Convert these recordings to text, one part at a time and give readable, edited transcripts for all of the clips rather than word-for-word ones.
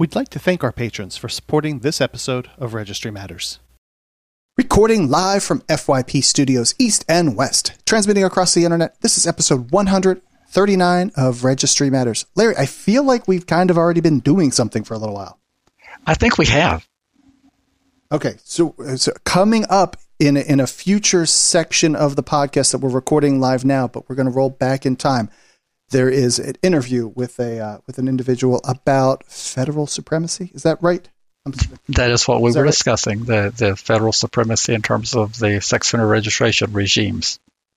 We'd like to thank our patrons for supporting this episode of Registry Matters. Recording live from FYP Studios East and West, transmitting across the internet, this is episode 139 of Registry Matters. Larry, I feel like we've kind of already been doing something for a little while. I think we have. Okay, so coming up in a future section of the podcast that we're recording live now, but we're going to roll back in time, there is an interview with an individual about federal supremacy. Is that right? That is what we were discussing, the federal supremacy in terms of the sex offender registration regimes.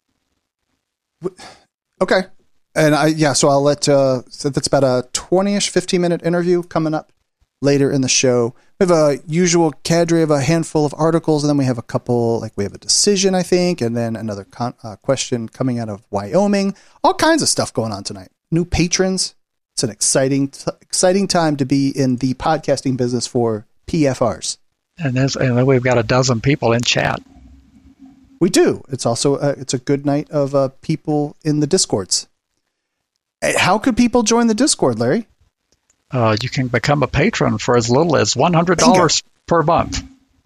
Okay. And so I'll let, so that's about a 20-ish, 15-minute interview coming up later in the show. We have a usual cadre of a handful of articles, and then we have a couple, like we have a decision, I think, and then another question coming out of Wyoming. All kinds of stuff going on tonight. New patrons. It's an exciting time to be in the podcasting business for PFRs. And then we've got a dozen people in chat. We do. It's also it's a good night of people in the Discords. How could people join the Discord, Larry? You can become a patron for as little as $100 per month.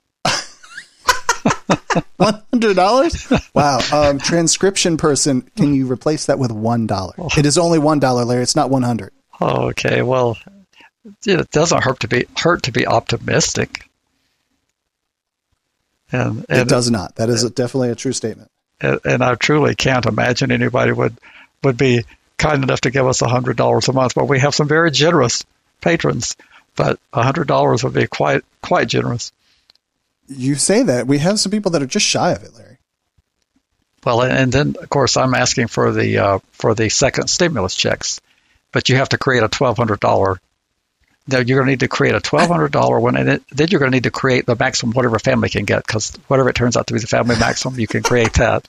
$100? Wow. Transcription person, can you replace that with $1? It is only $1, Larry. It's not 100. Okay. Well, it doesn't hurt to be optimistic. And it does not. That is definitely a true statement. And I truly can't imagine anybody would be kind enough to give us $100 a month. But we have some very generous patrons, but $100 would be quite generous. You say that. We have some people that are just shy of it, Larry. Well, and then of course I'm asking for the second stimulus checks, but you have to create a $1,200. Now you're going to need to create a $1,200 one, and then you're going to need to create the maximum whatever family can get, because whatever it turns out to be the family maximum, you can create that.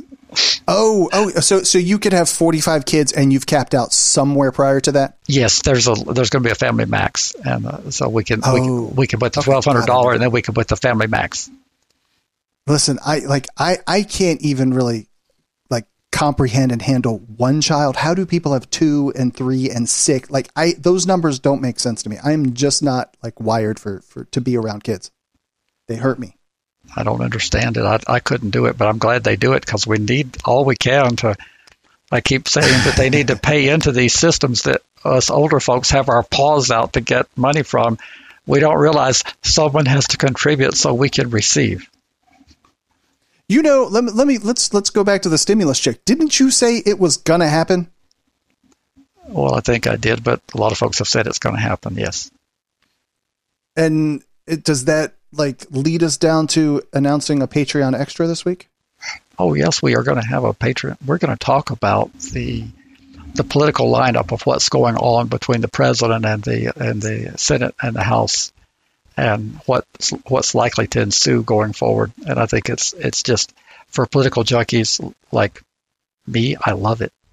So you could have 45 kids, and you've capped out somewhere prior to that. Yes, there's going to be a family max, and so we can put the $1,200, and then we can put the family max. Listen, I can't even really comprehend and handle one child. How do people have 2 and 3 and 6? Those numbers don't make sense to me. I'm just not wired for to be around kids. They hurt me. I don't understand it. I couldn't do it, but I'm glad they do it, because we need all we can to. I keep saying that they need to pay into these systems that us older folks have our paws out to get money from. We don't realize someone has to contribute so we can receive. Let's go back to the stimulus check. Didn't you say it was gonna happen? Well, I think I did, but a lot of folks have said it's going to happen. Yes. And does that lead us down to announcing a Patreon extra this week? Oh yes, we are going to have a Patreon. We're going to talk about the political lineup of what's going on between the president and the Senate and the House, and what's likely to ensue going forward. And I think it's just, for political junkies like me, I love it.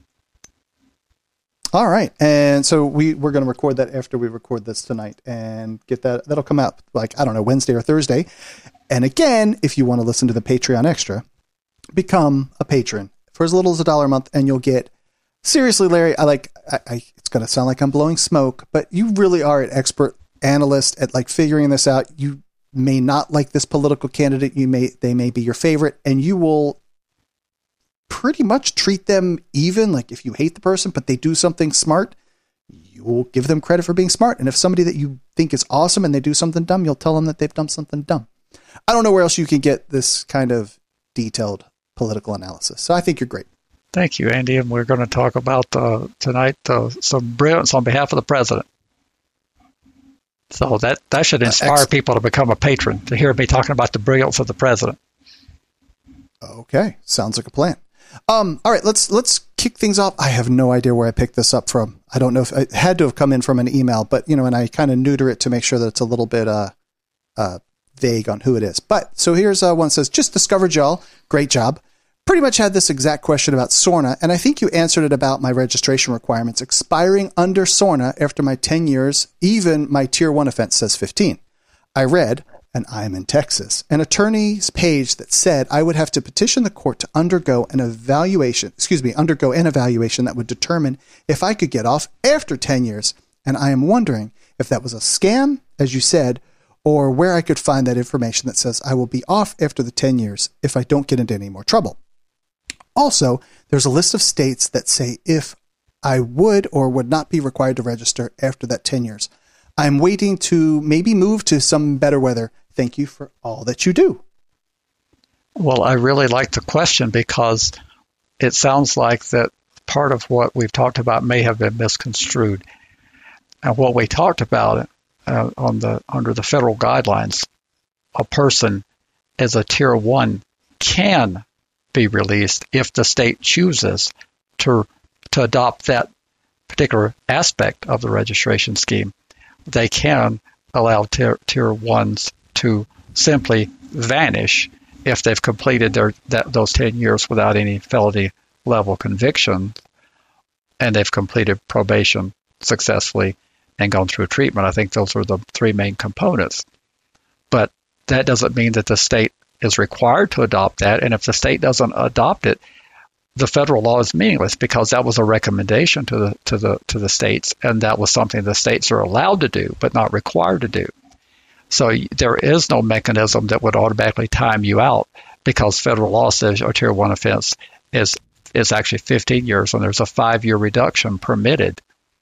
All right. And so we're going to record that after we record this tonight and get that. That'll come out Wednesday or Thursday. And again, if you want to listen to the Patreon extra, become a patron for as little as $1 a month, and you'll get, seriously, Larry, it's going to sound like I'm blowing smoke, but you really are an expert analyst at figuring this out. You may not like this political candidate. They may be your favorite, and you will pretty much treat them even. If you hate the person, but they do something smart, you will give them credit for being smart. And if somebody that you think is awesome and they do something dumb, you'll tell them that they've done something dumb. I don't know where else you can get this kind of detailed political analysis. So I think you're great. Thank you, Andy. And we're going to talk about tonight some brilliance on behalf of the president. So that should inspire people to become a patron, to hear me talking about the brilliance of the president. Okay. Sounds like a plan. All right, let's kick things off. I have no idea where I picked this up from. I don't know if it had to have come in from an email, but and I kind of neuter it to make sure that it's a little bit vague on who it is. But so here's one that says, just discovered y'all. Great job. Pretty much had this exact question about SORNA, and I think you answered it about my registration requirements expiring under SORNA after my 10 years. Even my Tier 1 offense says 15. I read, and I'm in Texas, an attorney's page that said I would have to petition the court to undergo an evaluation that would determine if I could get off after 10 years. And I am wondering if that was a scam, as you said, or where I could find that information that says I will be off after the 10 years if I don't get into any more trouble. Also, there's a list of states that say if I would or would not be required to register after that 10 years. I'm waiting to maybe move to some better weather. Thank you for all that you do. Well, I really like the question because it sounds like that part of what we've talked about may have been misconstrued. And what we talked about under the federal guidelines, a person as a Tier 1 can be released if the state chooses to adopt that particular aspect of the registration scheme. They can allow Tier 1s to simply vanish if they've completed those 10 years without any felony level conviction, and they've completed probation successfully and gone through treatment. I think those are the three main components. But that doesn't mean that the state is required to adopt that, and if the state doesn't adopt it, the federal law is meaningless because that was a recommendation to the states, and that was something the states are allowed to do but not required to do. So there is no mechanism that would automatically time you out because federal law says a Tier 1 offense is actually 15 years and there's a 5-year reduction permitted.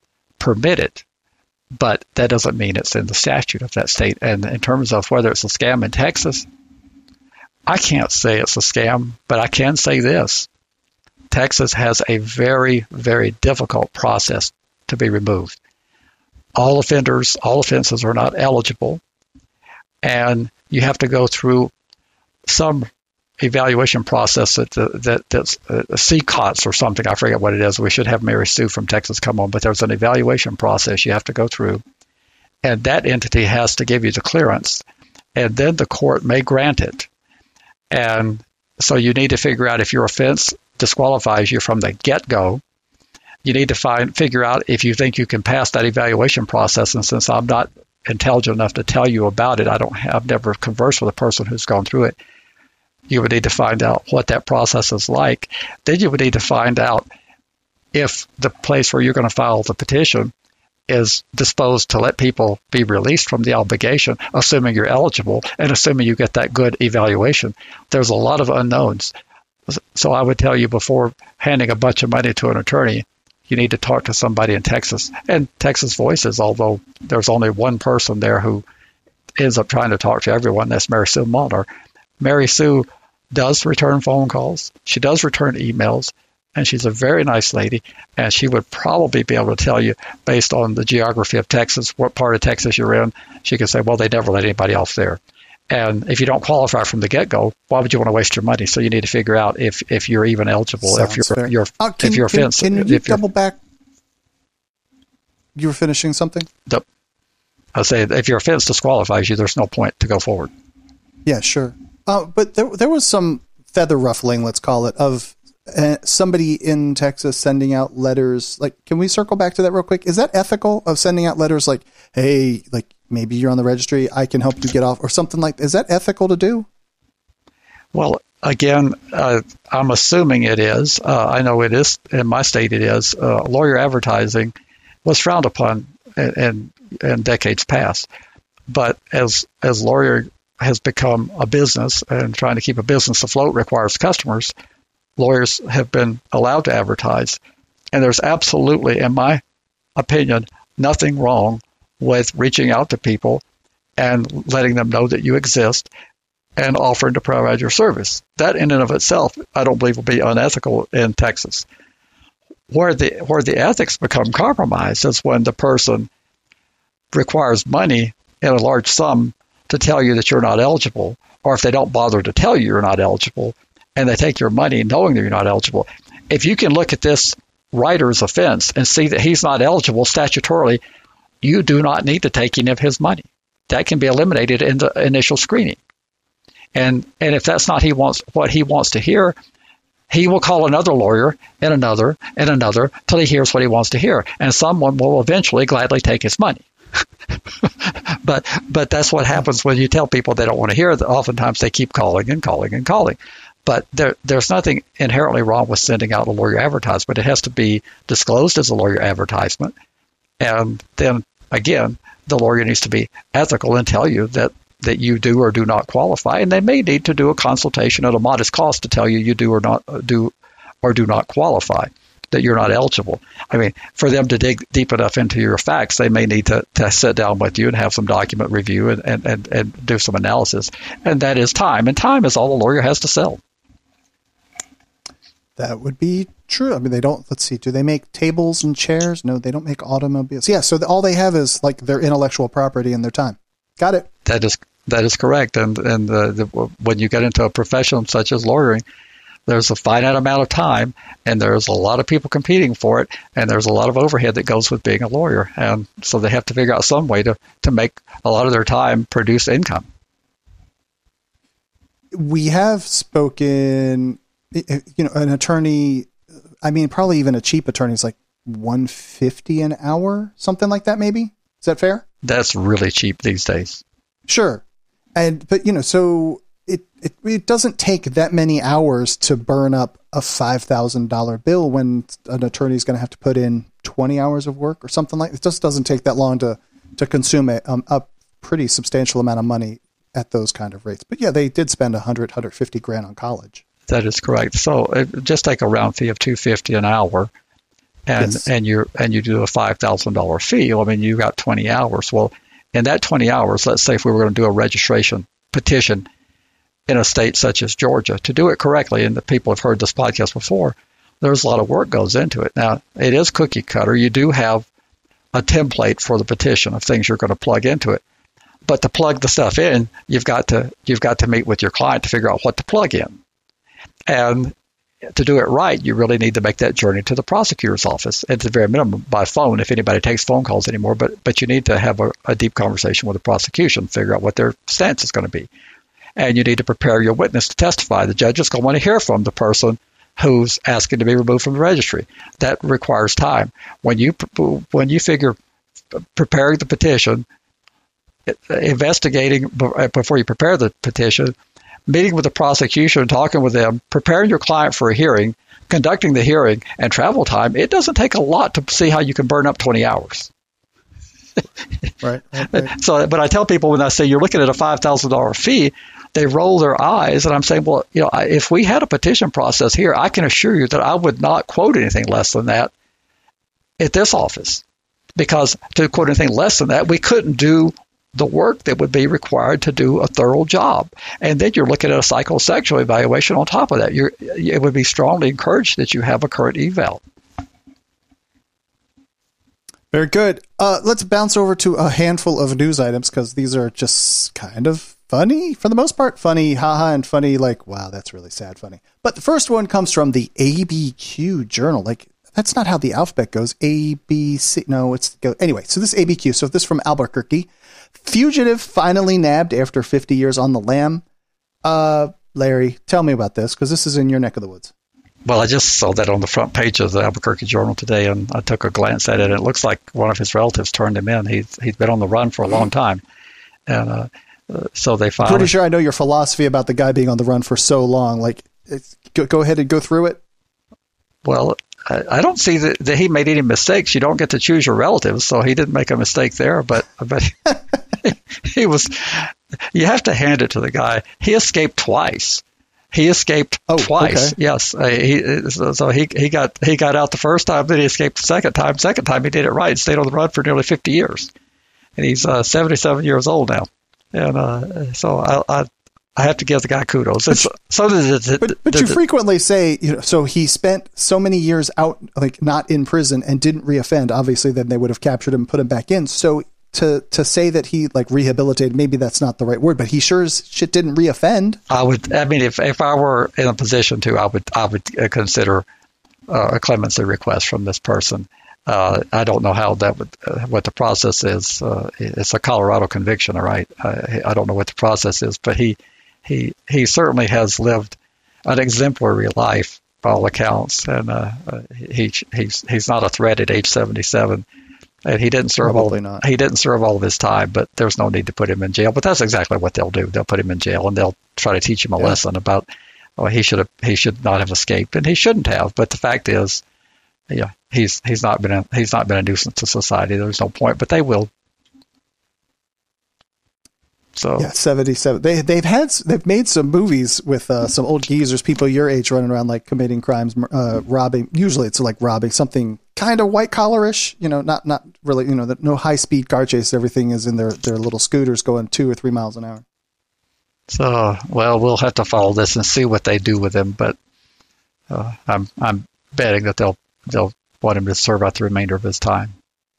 But that doesn't mean it's in the statute of that state. And in terms of whether it's a scam in Texas, I can't say it's a scam, but I can say this. Texas has a very, very difficult process to be removed. All offenses are not eligible, and you have to go through some evaluation process that's CCOTS or something. I forget what it is. We should have Mary Sue from Texas come on, but there's an evaluation process you have to go through, and that entity has to give you the clearance, and then the court may grant it. And so you need to figure out if your offense disqualifies you from the get-go. You need to figure out if you think you can pass that evaluation process. And since I'm not intelligent enough to tell you about it, I've never conversed with a person who's gone through it. You would need to find out what that process is like. Then you would need to find out if the place where you're going to file the petition is disposed to let people be released from the obligation, assuming you're eligible and assuming you get that good evaluation. There's a lot of unknowns. So I would tell you before handing a bunch of money to an attorney, you need to talk to somebody in Texas. And Texas Voices, although there's only one person there who ends up trying to talk to everyone, that's Mary Sue Molnar. Mary Sue does return phone calls. She does return emails. And she's a very nice lady, and she would probably be able to tell you, based on the geography of Texas, what part of Texas you're in. She could say, well, they never let anybody off there. And if you don't qualify from the get-go, why would you want to waste your money? So you need to figure out if you're even eligible, Sounds if your offense. Can you double back? You were finishing something? I say if your offense disqualifies you, there's no point to go forward. Yeah, sure. But there was some feather ruffling, let's call it, of somebody in Texas sending out letters. Like, can we circle back to that real quick? Is that ethical, of sending out letters like, hey, like maybe you're on the registry, I can help you get off, or something like that? Is that ethical to do? Well, again, I'm assuming it is. I know it is. In my state, it is. Lawyer advertising was frowned upon in decades past. But as lawyer has become a business, and trying to keep a business afloat requires customers, lawyers have been allowed to advertise. And there's absolutely, in my opinion, nothing wrong with reaching out to people and letting them know that you exist and offering to provide your service. That in and of itself, I don't believe will be unethical in Texas. Where the ethics become compromised is when the person requires money in a large sum to tell you that you're not eligible, or if they don't bother to tell you you're not eligible, and they take your money knowing that you're not eligible. If you can look at this writer's offense and see that he's not eligible statutorily, you do not need to take any of his money. That can be eliminated in the initial screening. And if that's not what he wants to hear, he will call another lawyer and another till he hears what he wants to hear. And someone will eventually gladly take his money. But that's what happens when you tell people they don't want to hear. Oftentimes they keep calling and calling and calling. But there's nothing inherently wrong with sending out a lawyer advertisement. It has to be disclosed as a lawyer advertisement. And then, again, the lawyer needs to be ethical and tell you that you do or do not qualify, and they may need to do a consultation at a modest cost to tell you you do or do not qualify, that you're not eligible. I mean, for them to dig deep enough into your facts, they may need to sit down with you and have some document review and do some analysis, and that is time, and time is all a lawyer has to sell. That would be true. I mean, they don't, let's see, do they make tables and chairs? No, they don't make automobiles. Yeah, so all they have is like their intellectual property and their time. Got it. That is correct. And when you get into a profession such as lawyering, there's a finite amount of time, and there's a lot of people competing for it, and there's a lot of overhead that goes with being a lawyer. And so they have to figure out some way to make a lot of their time produce income. We have spoken, an attorney, I mean, probably even a cheap attorney is like $150 an hour, something like that, maybe. Is that fair? That's really cheap these days. Sure. But so it doesn't take that many hours to burn up a $5,000 bill when an attorney is going to have to put in 20 hours of work or something like that. It just doesn't take that long to consume a pretty substantial amount of money at those kind of rates. But yeah, they did spend $150,000 on college. That is correct. So just take a round fee of $250 an hour, and Yes. and you do a $5,000 fee. I mean, you got 20 hours. Well, in that 20 hours, let's say if we were going to do a registration petition in a state such as Georgia, to do it correctly, and the people have heard this podcast before, there's a lot of work goes into it. Now, it is cookie cutter. You do have a template for the petition of things you're going to plug into it. But to plug the stuff in, you've got to meet with your client to figure out what to plug in. And to do it right, you really need to make that journey to the prosecutor's office, at the very minimum by phone, if anybody takes phone calls anymore. But you need to have a deep conversation with the prosecution, figure out what their stance is going to be. And you need to prepare your witness to testify. The judge is going to want to hear from the person who's asking to be removed from the registry. That requires time. When you figure preparing the petition, investigating before you prepare the petition, meeting with the prosecution, talking with them, preparing your client for a hearing, conducting the hearing, and travel time, it doesn't take a lot to see how you can burn up 20 hours. Right. So, but I tell people when I say you're looking at a $5,000 fee, they roll their eyes, and I'm saying, well, if we had a petition process here, I can assure you that I would not quote anything less than that at this office, because to quote anything less than that, we couldn't do the work that would be required to do a thorough job. And then you're looking at a psychosexual evaluation on top of that. It would be strongly encouraged that you have a current eval. Very good. Let's bounce over to a handful of news items, because these are just kind of funny, for the most part. Funny, haha, and funny, like, wow, that's really sad funny. But the first one comes from the ABQ Journal. Like, that's not how the alphabet goes. ABC. No, anyway, so this ABQ. So this from Albuquerque. Fugitive finally nabbed after 50 years on the lam. Larry, tell me about this, because this is in your neck of the woods. Well, I just saw that on the front page of the Albuquerque Journal today, and I took a glance at it, and it looks like one of his relatives turned him in. He's been on the run for a long time. And so they finally... Pretty sure I know your philosophy about the guy being on the run for so long. Like, go ahead and go through it. Well, I don't see that he made any mistakes. You don't get to choose your relatives, so he didn't make a mistake there. But he was. You have to hand it to the guy. He escaped twice. He escaped twice. Okay. Yes. He got out the first time, then he escaped the second time. Second time he did it right. Stayed on the run for nearly 50 years, and he's 77 years old now. And so I have to give the guy kudos. But you frequently say, so he spent so many years out, like not in prison, and didn't reoffend. Obviously, then they would have captured him and put him back in. So to say that he like rehabilitated, maybe that's not the right word, but he sure as shit didn't reoffend. If I were in a position to, I would consider a clemency request from this person. I don't know how that would, what the process is. It's a Colorado conviction, all right? I don't know what the process is, but he certainly has lived an exemplary life by all accounts, and he's not a threat at age 77, and he didn't serve all of his time. But there's no need to put him in jail. But that's exactly what they'll do. They'll put him in jail, and they'll try to teach him a lesson about he should not have escaped, and he shouldn't have. But the fact is, he's not been a nuisance to society. There's no point. But they will So yeah, 77. They've made some movies with some old geezers, people your age, running around like committing crimes, robbing. Usually it's like robbing something kind of white collarish, not really, no high speed car chase. Everything is in their little scooters going 2 or 3 miles an hour. So, well, we'll have to follow this and see what they do with him. But I'm betting that they'll want him to serve out the remainder of his time.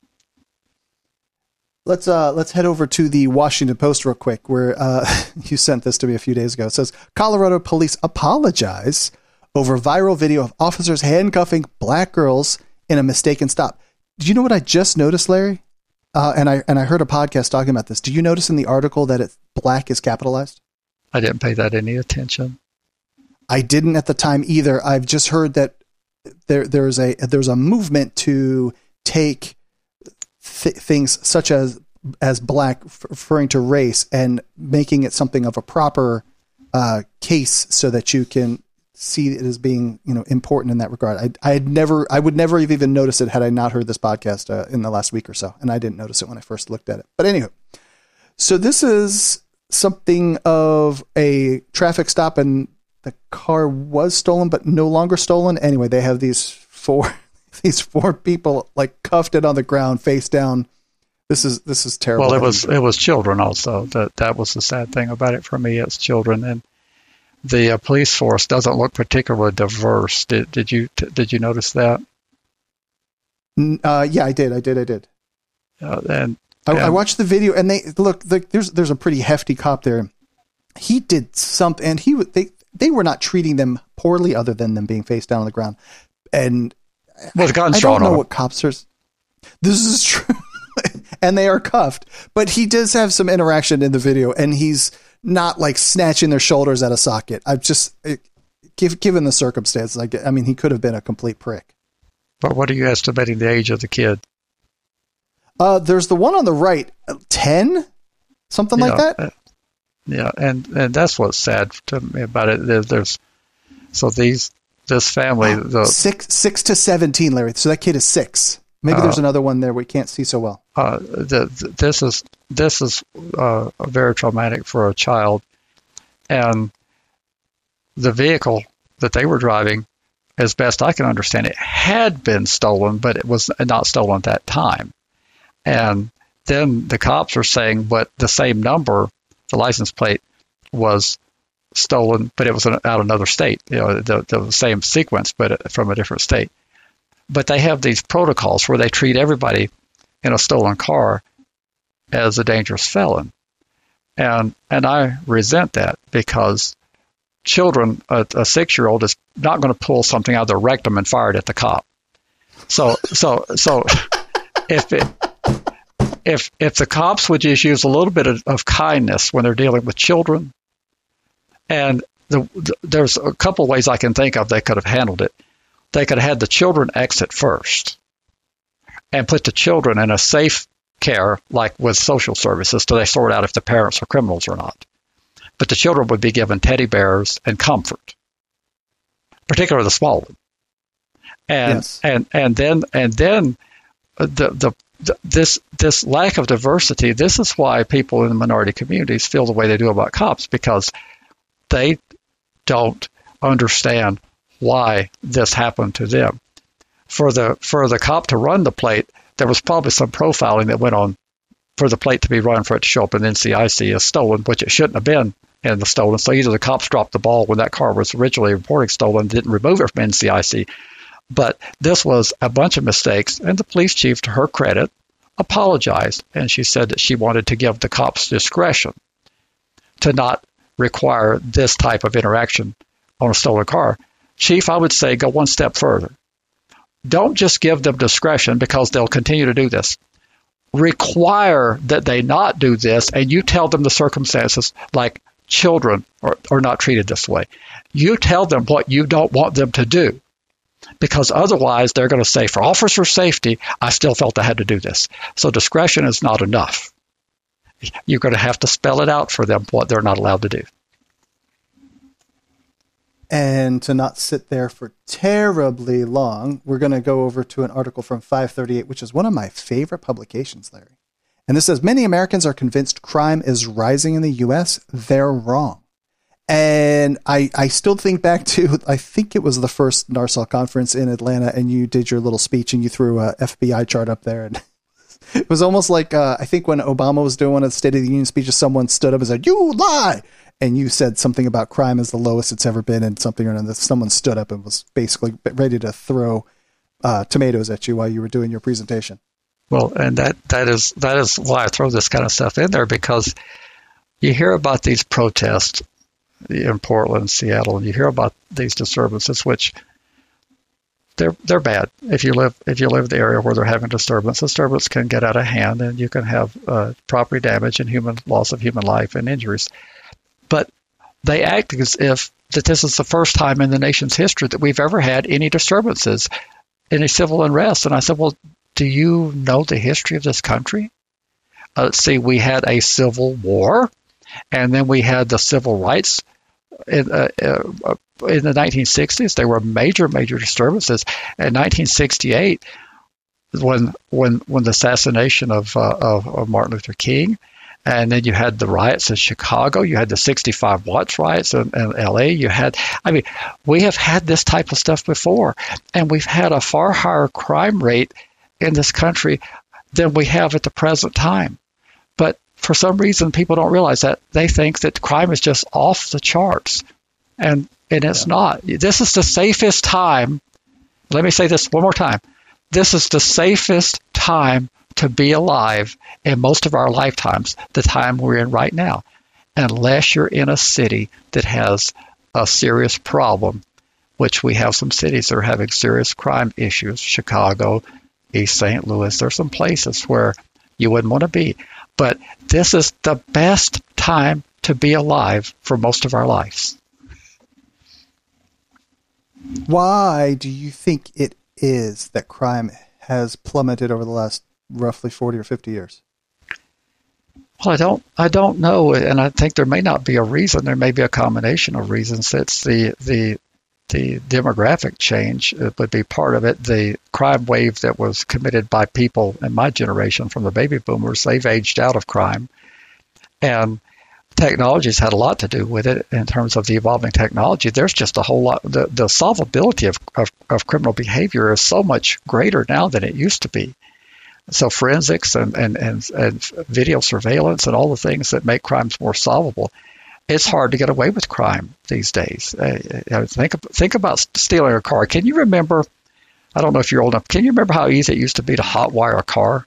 Let's head over to the Washington Post real quick, where you sent this to me a few days ago. It says Colorado police apologize over viral video of officers handcuffing black girls in a mistaken stop. Do you know what I just noticed, Larry? And I heard a podcast talking about this. Do you notice in the article that black is capitalized? I didn't pay that any attention. I didn't at the time either. I've just heard that there's a movement to take things such as black, referring to race, and making it something of a proper case so that you can see it as being important in that regard. I would never have even noticed it had I not heard this podcast in the last week or so, and I didn't notice it when I first looked at it. But anyway, so this is something of a traffic stop, and the car was stolen, but no longer stolen. Anyway, they have these four people like cuffed it on the ground, face down. This is terrible. Well, it was children also. That was the sad thing about it for me. It's children, and the police force doesn't look particularly diverse. Did you notice that? Yeah, I did. And I watched the video, and there's a pretty hefty cop there. He did something, and they were not treating them poorly, other than them being face down on the ground. And well, the gun's I don't know on what cops are. This is true, and they are cuffed. But he does have some interaction in the video, and he's not like snatching their shoulders at a socket. I've just given the circumstances, I mean, he could have been a complete prick. But what are you estimating the age of the kid? There's the one on the right, 10, something like that. Yeah, and that's what's sad to me about it. There's this family, 6 to 17, Larry. So that kid is 6. Maybe there's another one there we can't see so well. This is very traumatic for a child, and the vehicle that they were driving, as best I can understand it, had been stolen, but it was not stolen at that time. And then the cops are saying, but the same number, the license plate, was stolen, but it was out of another state. The same sequence, but from a different state. But they have these protocols where they treat everybody in a stolen car as a dangerous felon, and I resent that, because children, a 6-year-old is not going to pull something out of their rectum and fire it at the cop. So if the cops would just use a little bit of kindness when they're dealing with children, and there's a couple ways I can think of they could have handled it. They could have had the children exit first and put the children in a safe care, like with social services, till they sort out if the parents are criminals or not. But the children would be given teddy bears and comfort, particularly the small one. And yes. and then this lack of diversity. This is why people in the minority communities feel the way they do about cops, because they don't understand why this happened to them. For the cop to run the plate, there was probably some profiling that went on for the plate to be run, for it to show up in NCIC as stolen, which it shouldn't have been in the stolen. So either the cops dropped the ball when that car was originally reporting stolen, didn't remove it from NCIC. But this was a bunch of mistakes, and the police chief, to her credit, apologized, and she said that she wanted to give the cops discretion to not require this type of interaction on a stolen car. Chief, I would say go one step further. Don't just give them discretion, because they'll continue to do this. Require that they not do this, and you tell them the circumstances, like children are not treated this way. You tell them what you don't want them to do, because otherwise they're going to say, for officer safety, I still felt I had to do this. So discretion is not enough. You're going to have to spell it out for them what they're not allowed to do. And to not sit there for terribly long, we're going to go over to an article from 538, which is one of my favorite publications, Larry. And this says, many Americans are convinced crime is rising in the U.S. They're wrong. And I still think back to, I think it was the first NARSOL conference in Atlanta, and you did your little speech and you threw a FBI chart up there. And it was almost like, I think when Obama was doing one of the State of the Union speeches, someone stood up and said, "You lie." And you said something about crime is the lowest it's ever been, and something or another. Someone stood up and was basically ready to throw tomatoes at you while you were doing your presentation. Well, and that is why I throw this kind of stuff in there, because you hear about these protests in Portland, Seattle, and you hear about these disturbances, which they're bad. If you live in the area where they're having disturbance can get out of hand, and you can have property damage and loss of human life and injuries. But they act as if that this is the first time in the nation's history that we've ever had any disturbances, any civil unrest. And I said, well, do you know the history of this country? Let's see, we had a civil war, and then we had the civil rights in the 1960s. There were major disturbances. In 1968, when the assassination of Martin Luther King, and then you had the riots in Chicago, you had the 65 Watts riots in L.A. We have had this type of stuff before, and we've had a far higher crime rate in this country than we have at the present time. But for some reason, people don't realize that. They think that crime is just off the charts, and it's not. This is the safest time. Let me say this one more time. This is the safest time to be alive in most of our lifetimes, the time we're in right now, unless you're in a city that has a serious problem, which we have some cities that are having serious crime issues. Chicago, East St. Louis, there's some places where you wouldn't want to be. But this is the best time to be alive for most of our lives. Why do you think it is that crime has plummeted over the last roughly 40 or 50 years? Well, I don't know, and I think there may not be a reason. There may be a combination of reasons. It's the demographic change would be part of it. The crime wave that was committed by people in my generation from the baby boomers, they've aged out of crime. And technology's had a lot to do with it in terms of the evolving technology. There's just a whole lot. The solvability of criminal behavior is so much greater now than it used to be. So forensics and video surveillance and all the things that make crimes more solvable, it's hard to get away with crime these days. Think about stealing a car. Can you remember, I don't know if you're old enough, can you remember how easy it used to be to hotwire a car?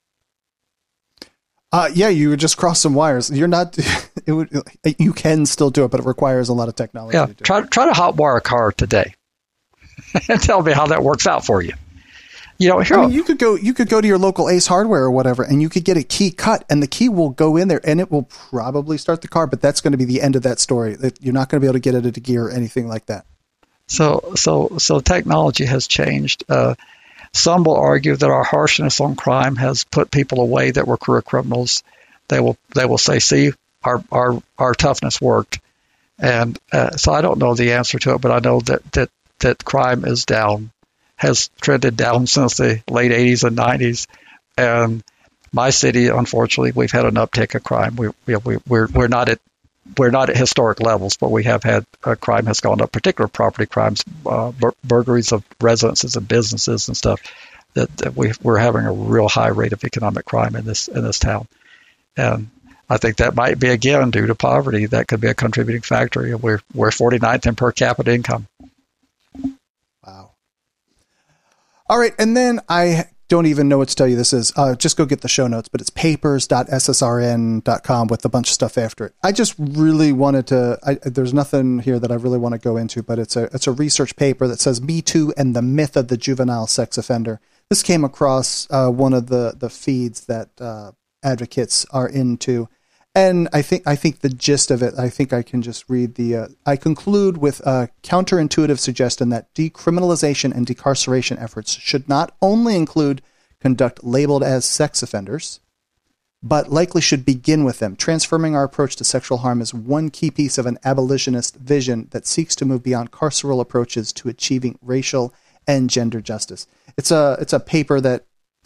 Yeah, you would just cross some wires. You're not. You can still do it, but it requires a lot of technology. Yeah, try to hotwire a car today, and tell me how that works out for you. You could go to your local Ace Hardware or whatever, and you could get a key cut, and the key will go in there, and it will probably start the car. But that's going to be the end of that story. That you're not going to be able to get it into gear or anything like that. So technology has changed. Some will argue that our harshness on crime has put people away that were career criminals. They will say, "See, our toughness worked," and so I don't know the answer to it, but I know that crime is down, has trended down since the late 80s and 90s, and my city, unfortunately, we've had an uptick of crime. We're not at historic levels, but we have had crime has gone up, particular property crimes, burglaries of residences and businesses and stuff. That we're having a real high rate of economic crime in this town, and I think that might be again due to poverty. That could be a contributing factor. We're 49th in per capita income. Wow. All right, and then I don't even know what to tell you this is. Just go get the show notes, but it's papers.ssrn.com with a bunch of stuff after it. I just really wanted to, there's nothing here that I really want to go into, but it's a research paper that says Me Too and the Myth of the Juvenile Sex Offender. This came across one of the feeds that advocates are into. And I think the gist of it, I think I can just read I conclude with a counterintuitive suggestion that decriminalization and decarceration efforts should not only include conduct labeled as sex offenders, but likely should begin with them. Transforming our approach to sexual harm is one key piece of an abolitionist vision that seeks to move beyond carceral approaches to achieving racial and gender justice. It's a paper that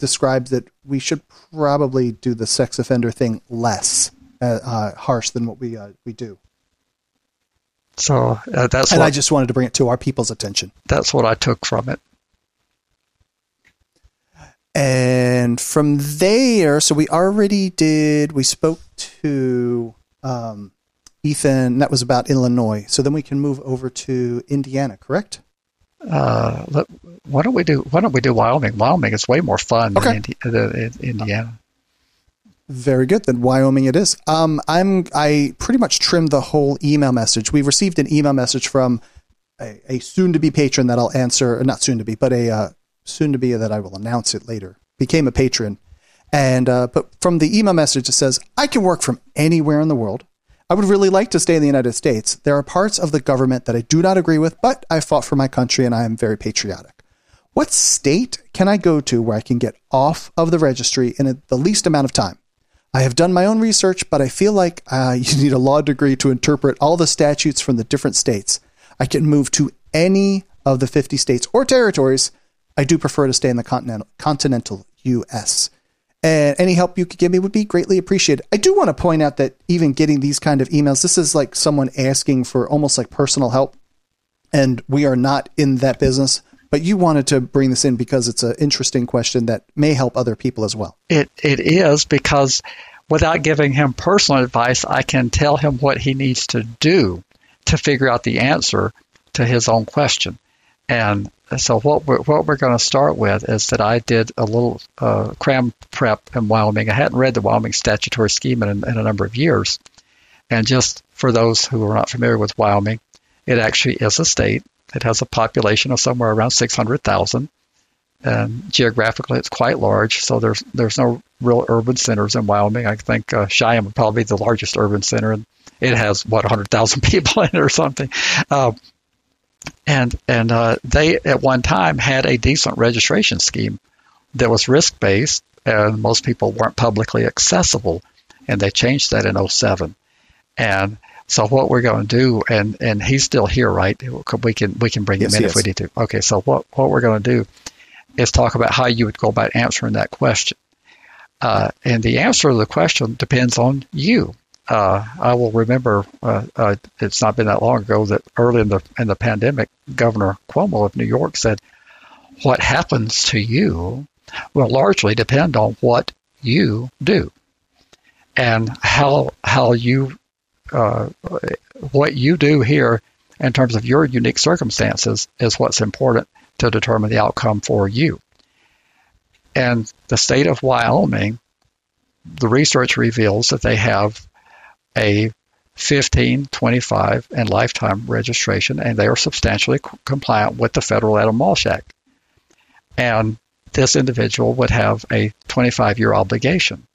describes that we should probably do the sex offender thing less harsh than what we do. So that's and what I just wanted to bring it to our people's attention. That's what I took from it. And from there, so we spoke to Ethan, that was about Illinois. So then we can move over to Indiana, correct? Why don't we do Wyoming? Wyoming is way more fun than Indiana. Very good. Then Wyoming it is. I pretty much trimmed the whole email message. We received an email message from a soon-to-be patron that I'll answer, not soon-to-be, but a soon-to-be that I will announce it later. Became a patron. And but from the email message, it says, I can work from anywhere in the world. I would really like to stay in the United States. There are parts of the government that I do not agree with, but I fought for my country and I am very patriotic. What state can I go to where I can get off of the registry in the least amount of time? I have done my own research, but I feel like you need a law degree to interpret all the statutes from the different states. I can move to any of the 50 states or territories. I do prefer to stay in the continental U.S. And any help you could give me would be greatly appreciated. I do want to point out that even getting these kind of emails, this is like someone asking for almost like personal help. And we are not in that business. But you wanted to bring this in because it's an interesting question that may help other people as well. It is, because without giving him personal advice, I can tell him what he needs to do to figure out the answer to his own question. And so what we're going to start with is that I did a little cram prep in Wyoming. I hadn't read the Wyoming statutory scheme in a number of years. And just for those who are not familiar with Wyoming, it actually is a state. It has a population of somewhere around 600,000, and geographically it's quite large. So there's no real urban centers in Wyoming. I think Cheyenne would probably be the largest urban center, and it has 100,000 people in it or something. And they at one time had a decent registration scheme that was risk based, and most people weren't publicly accessible, and they changed that in 2007. And so what we're going to do, and he's still here, right? We can bring him in if we need to. Okay, so what we're going to do is talk about how you would go about answering that question. And the answer to the question depends on you. I will remember it's not been that long ago that early in the pandemic, Governor Cuomo of New York said, "What happens to you will largely depend on what you do, and how you." What you do here in terms of your unique circumstances is what's important to determine the outcome for you. And the state of Wyoming, the research reveals that they have a 15, 25, and lifetime registration, and they are substantially compliant with the Federal Adam Walsh Act. And this individual would have a 25-year obligation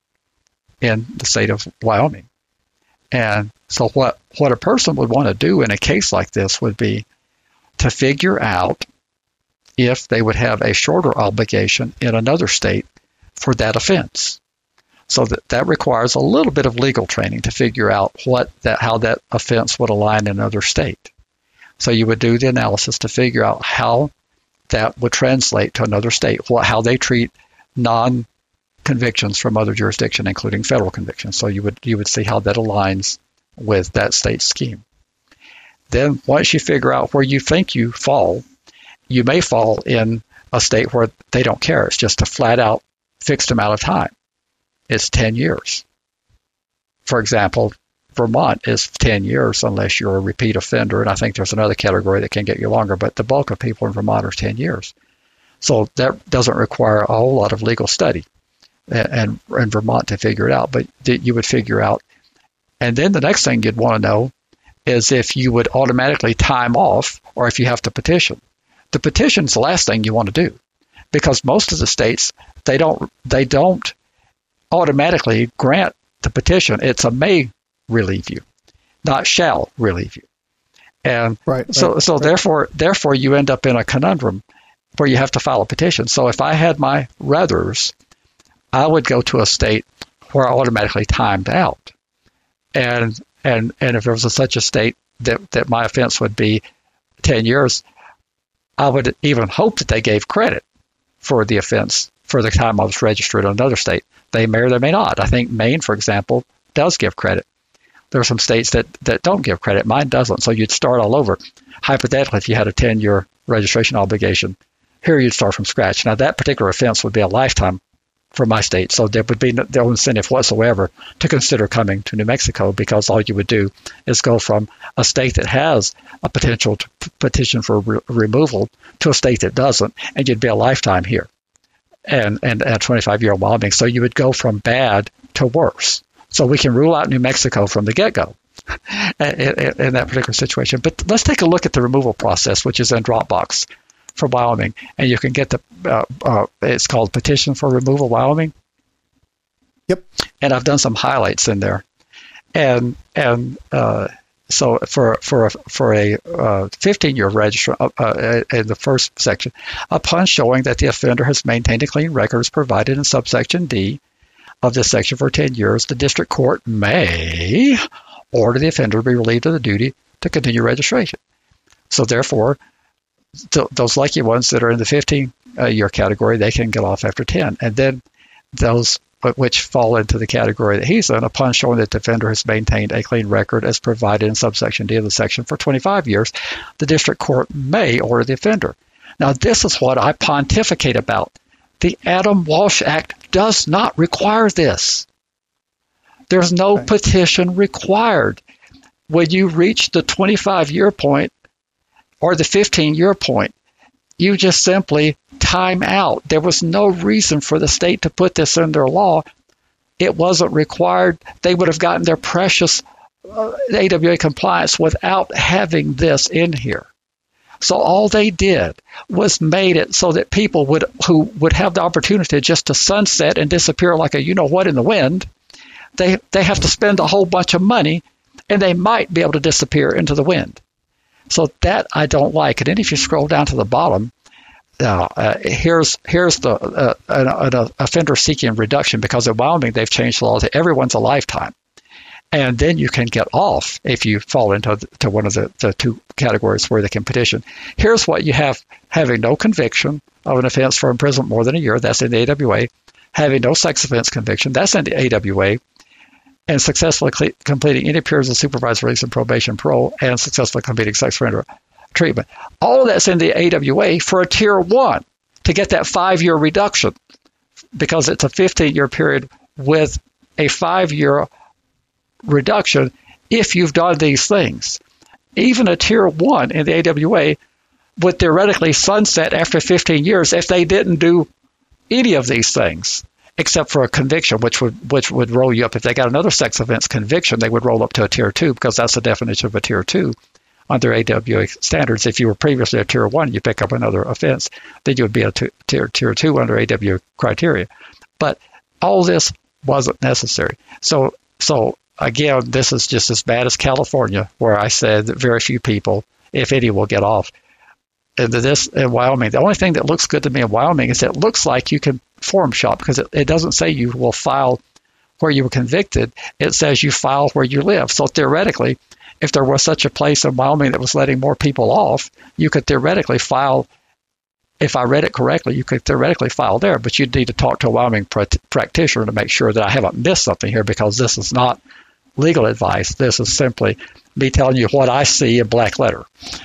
in the state of Wyoming. And so what a person would want to do in a case like this would be to figure out if they would have a shorter obligation in another state for that offense. So that requires a little bit of legal training to figure out how that offense would align in another state. So you would do the analysis to figure out how that would translate to another state, how they treat non-convictions from other jurisdiction, including federal convictions. So you would see how that aligns with that state scheme. Then once you figure out where you think you fall, you may fall in a state where they don't care. It's just a flat out fixed amount of time. It's 10 years. For example, Vermont is 10 years unless you're a repeat offender, and I think there's another category that can get you longer, but the bulk of people in Vermont are 10 years. So that doesn't require a whole lot of legal study and in Vermont to figure it out, but you would figure out. And then the next thing you'd want to know is if you would automatically time off or if you have to petition. The petition's the last thing you want to do, because most of the states, they don't automatically grant the petition. It's a may relieve you, not shall relieve you. And so therefore you end up in a conundrum where you have to file a petition. So if I had my ruthers, I would go to a state where I automatically timed out. And if there was such a state that my offense would be 10 years, I would even hope that they gave credit for the offense for the time I was registered in another state. They may or they may not. I think Maine, for example, does give credit. There are some states that don't give credit. Mine doesn't. So you'd start all over. Hypothetically, if you had a 10-year registration obligation, here you'd start from scratch. Now, that particular offense would be a lifetime for my state, so there would be no incentive whatsoever to consider coming to New Mexico, because all you would do is go from a state that has a potential to petition for removal to a state that doesn't, and you'd be a lifetime here and a 25-year in Wyoming. So you would go from bad to worse. So we can rule out New Mexico from the get-go in that particular situation. But let's take a look at the removal process, which is in Dropbox for Wyoming, and you can get it's called Petition for Removal Wyoming. Yep. And I've done some highlights in there, and so for a 15-year register in the first section, upon showing that the offender has maintained a clean record as provided in subsection D of this section for 10 years, the district court may order the offender to be relieved of the duty to continue registration. So therefore, those lucky ones that are in the 15-year category, they can get off after 10. And then those which fall into the category that he's in, upon showing that the offender has maintained a clean record as provided in subsection D of the section for 25 years, the district court may order the offender. Now, this is what I pontificate about. The Adam Walsh Act does not require this. There's no petition required. When you reach the 25-year point, or the 15-year point, you just simply time out. There was no reason for the state to put this in their law. It wasn't required. They would have gotten their precious AWA compliance without having this in here. So all they did was made it so that people who would have the opportunity just to sunset and disappear like a you-know-what in the wind, they have to spend a whole bunch of money, and they might be able to disappear into the wind. So that I don't like. And then if you scroll down to the bottom, here's the an offender seeking reduction, because in Wyoming they've changed the law that everyone's a lifetime. And then you can get off if you fall into one of the two categories where they can petition. Here's what you have: having no conviction of an offense for imprisonment more than a year, that's in the AWA; having no sex offense conviction, that's in the AWA; and successfully completing any periods of supervised release and probation parole, and successfully completing sex offender treatment. All of that's in the AWA for a Tier 1 to get that 5-year reduction, because it's a 15-year period with a 5-year reduction if you've done these things. Even a Tier 1 in the AWA would theoretically sunset after 15 years if they didn't do any of these things, except for a conviction, which would roll you up. If they got another sex offense conviction, they would roll up to a Tier 2, because that's the definition of a Tier 2 under AWA standards. If you were previously a Tier 1, you pick up another offense, then you would be a Tier 2 under AWA criteria. But all this wasn't necessary. So again, this is just as bad as California, where I said that very few people, if any, will get off. And this in Wyoming, the only thing that looks good to me in Wyoming is it looks like you can form shop, because it doesn't say you will file where you were convicted. It says you file where you live. So theoretically, if there was such a place in Wyoming that was letting more people off, you could theoretically file. If I read it correctly, you could theoretically file there, but you'd need to talk to a Wyoming practitioner to make sure that I haven't missed something here, because this is not legal advice. This is simply me telling you what I see in black letter.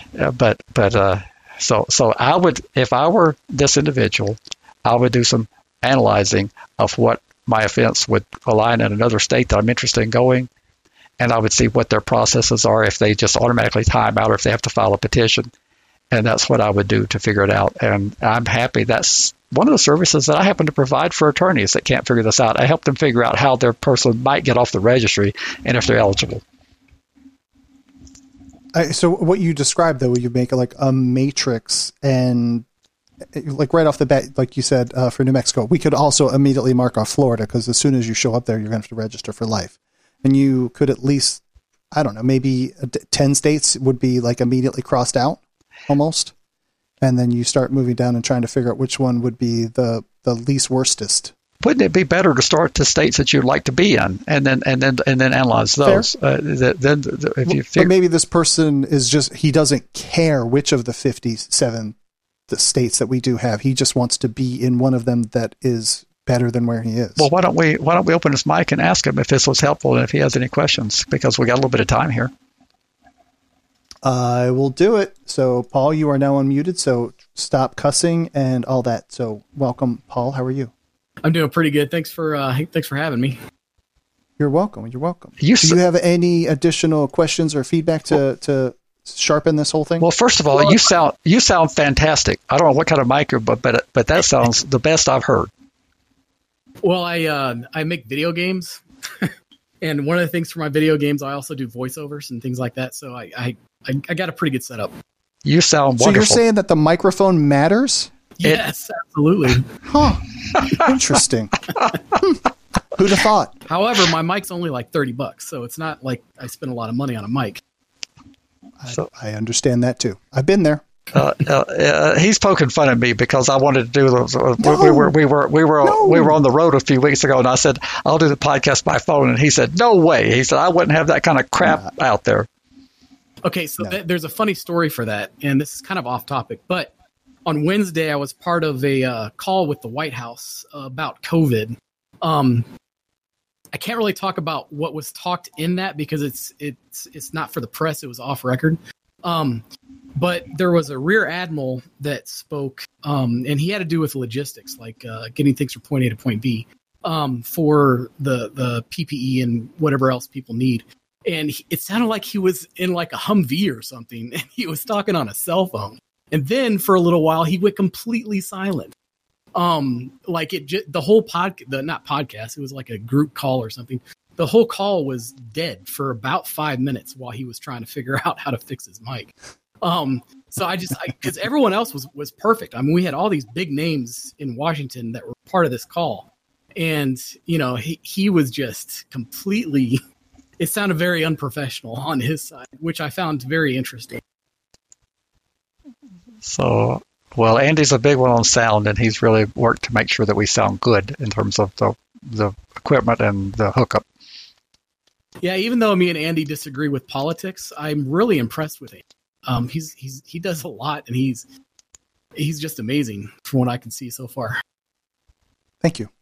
So I would, if I were this individual, I would do some analyzing of what my offense would align in another state that I'm interested in going, and I would see what their processes are, if they just automatically time out or if they have to file a petition. And that's what I would do to figure it out. And I'm happy. That's one of the services that I happen to provide for attorneys that can't figure this out. I help them figure out how their person might get off the registry and if they're eligible. So what you described, though, you make like a matrix, and like right off the bat, like you said, for New Mexico, we could also immediately mark off Florida, because as soon as you show up there, you're going to have to register for life. And you could at least, I don't know, maybe 10 states would be like immediately crossed out almost. And then you start moving down and trying to figure out which one would be the least worstest. Wouldn't it be better to start the states that you'd like to be in, and then analyze those? But maybe this person is just, he doesn't care which of the 57 the states that we do have. He just wants to be in one of them that is better than where he is. Well, why don't we open his mic and ask him if this was helpful and if he has any questions, because we got a little bit of time here. I will do it. So, Paul, you are now unmuted, so stop cussing and all that. So, welcome, Paul. How are you? I'm doing pretty good. Thanks for having me. You're welcome. You're welcome. Do you have any additional questions or feedback to sharpen this whole thing? Well, first of all, you sound fantastic. I don't know what kind of mic you're, but that sounds the best I've heard. Well, I make video games, and one of the things for my video games, I also do voiceovers and things like that. So I got a pretty good setup. You sound wonderful. So you're saying that the microphone matters? Yes, absolutely. Huh. Interesting. Who'd have thought? However, my mic's only like $30, so it's not like I spend a lot of money on a mic. I understand that too. I've been there. He's poking fun at me because I wanted to do those. We were on the road a few weeks ago, and I said I'll do the podcast by phone, and he said no way. He said I wouldn't have that kind of crap out there. Okay, so there's a funny story for that, and this is kind of off topic, but on Wednesday I was part of a call with the White House about COVID. I can't really talk about what was talked in that because it's not for the press. It was off record. But there was a rear admiral that spoke, and he had to do with logistics, like getting things from point A to point B, for the PPE and whatever else people need. And it sounded like he was in like a Humvee or something, and he was talking on a cell phone. And then for a little while, he went completely silent. The whole not podcast, it was like a group call or something. The whole call was dead for about 5 minutes while he was trying to figure out how to fix his mic. So because everyone else was perfect. I mean, we had all these big names in Washington that were part of this call, and he was just completely. It sounded very unprofessional on his side, which I found very interesting. So, well, Andy's a big one on sound, and he's really worked to make sure that we sound good in terms of the equipment and the hookup. Yeah, even though me and Andy disagree with politics, I'm really impressed with him. He does a lot, and he's just amazing from what I can see so far. Thank you.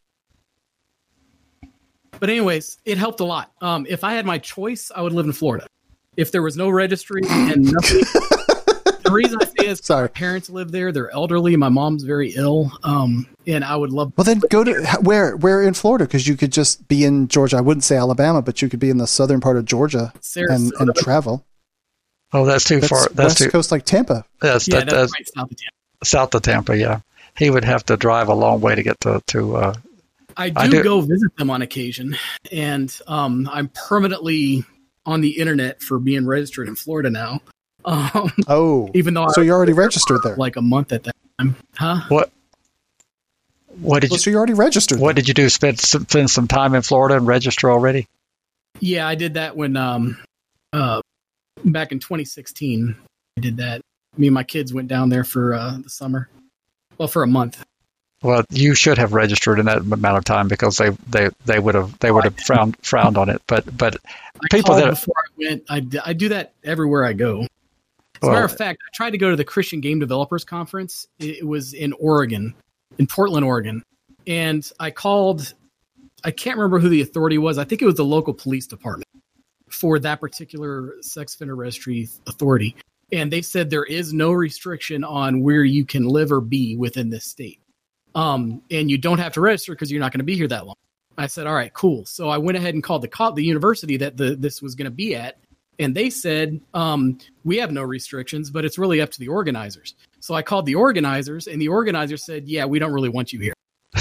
But anyways, it helped a lot. If I had my choice, I would live in Florida. If there was no registry and nothing. The reason I say is my parents live there. They're elderly. My mom's very ill. And I would love. Well, then go to where in Florida? Because you could just be in Georgia. I wouldn't say Alabama, but you could be in the southern part of Georgia and travel. Oh, that's too far. That's West Coast, like Tampa. That's right south of Tampa. South of Tampa, yeah. He would have to drive a long way to get to I do go visit them on occasion, and I'm permanently on the internet for being registered in Florida now. Even though so you're already registered there, like a month at that time, huh? What did you? So you're already registered. What did you do? Spend some time in Florida and register already? Yeah, I did that when back in 2016. I did that. Me and my kids went down there for the summer. Well, for a month. Well, you should have registered in that amount of time because they would have frowned on it. But people that before I went, I do that everywhere I go. As a matter of fact, I tried to go to the Christian Game Developers Conference. It was in Oregon, in Portland, Oregon, and I called. I can't remember who the authority was. I think it was the local police department for that particular sex offender registry authority, and they said there is no restriction on where you can live or be within this state. And you don't have to register because you're not going to be here that long. I said, all right, cool. So I went ahead and called the university that this was going to be at. And they said, we have no restrictions, but it's really up to the organizers. So I called the organizers, and the organizers said, yeah, we don't really want you here.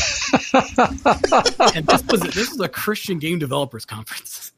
And this was a Christian Game Developers Conference.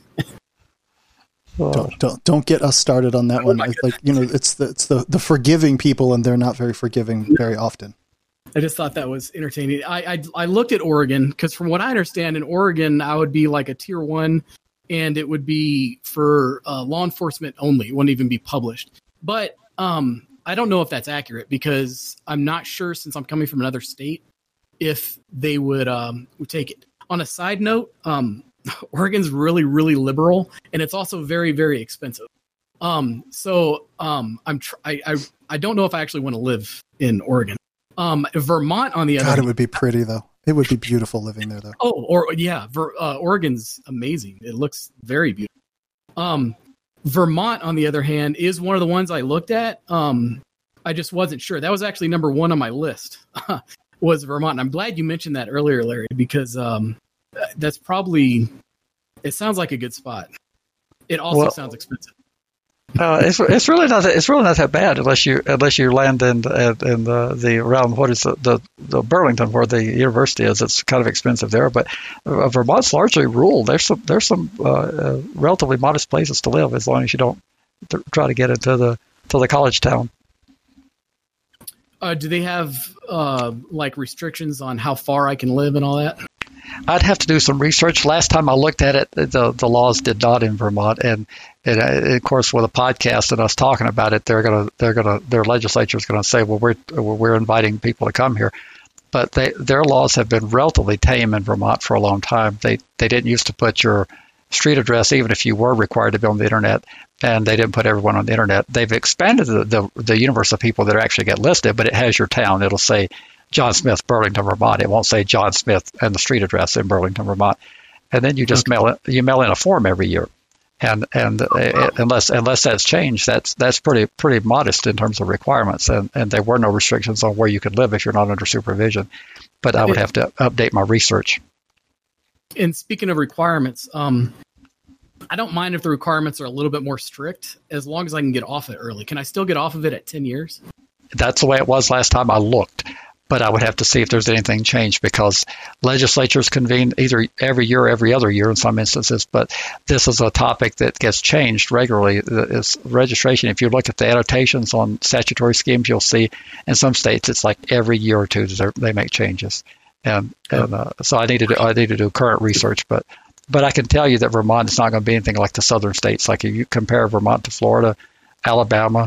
Don't get us started on that one. Like, it's the forgiving people, and they're not very forgiving very often. I just thought that was entertaining. I looked at Oregon because from what I understand, in Oregon, I would be like a tier 1, and it would be for law enforcement only. It wouldn't even be published. But I don't know if that's accurate because I'm not sure, since I'm coming from another state, if they would take it. On a side note, Oregon's really, really liberal, and it's also very, very expensive. I don't know if I actually want to live in Oregon. Vermont, on the other God, hand, it would be pretty though. It would be beautiful living there though. Oregon's amazing. It looks very beautiful. Vermont, on the other hand, is one of the ones I looked at. I just wasn't sure. That was actually number one on my list. Was Vermont. And I'm glad you mentioned that earlier, Larry, because that's probably. It sounds like a good spot. It also sounds expensive. It's really not that bad unless you land in the around what is the Burlington where the university is. It's kind of expensive there, but Vermont's largely rural. There's some relatively modest places to live as long as you don't try to get into the college town. Do they have like restrictions on how far I can live and all that? I'd have to do some research. Last time I looked at it, the laws did not in Vermont, and of course with a podcast and us talking about it, their legislature is going to say, well, we're inviting people to come here, but their laws have been relatively tame in Vermont for a long time. They didn't used to put your street address, even if you were required to be on the internet, and they didn't put everyone on the internet. They've expanded the universe of people that actually get listed, but it has your town. It'll say John Smith, Burlington, Vermont. It won't say John Smith and the street address in Burlington, Vermont. And then you just mail in a form every year, and unless that's changed, that's pretty modest in terms of requirements. And there were no restrictions on where you could live if you're not under supervision. But I would have to update my research. And speaking of requirements, I don't mind if the requirements are a little bit more strict, as long as I can get off it early. Can I still get off of it at 10 years? That's the way it was last time I looked. But I would have to see if there's anything changed, because legislatures convene either every year or every other year in some instances. But this is a topic that gets changed regularly. It's registration. If you look at the annotations on statutory schemes, you'll see in some states it's like every year or two they make changes. And so I need to do current research. But I can tell you that Vermont is not going to be anything like the southern states. Like if you compare Vermont to Florida, Alabama,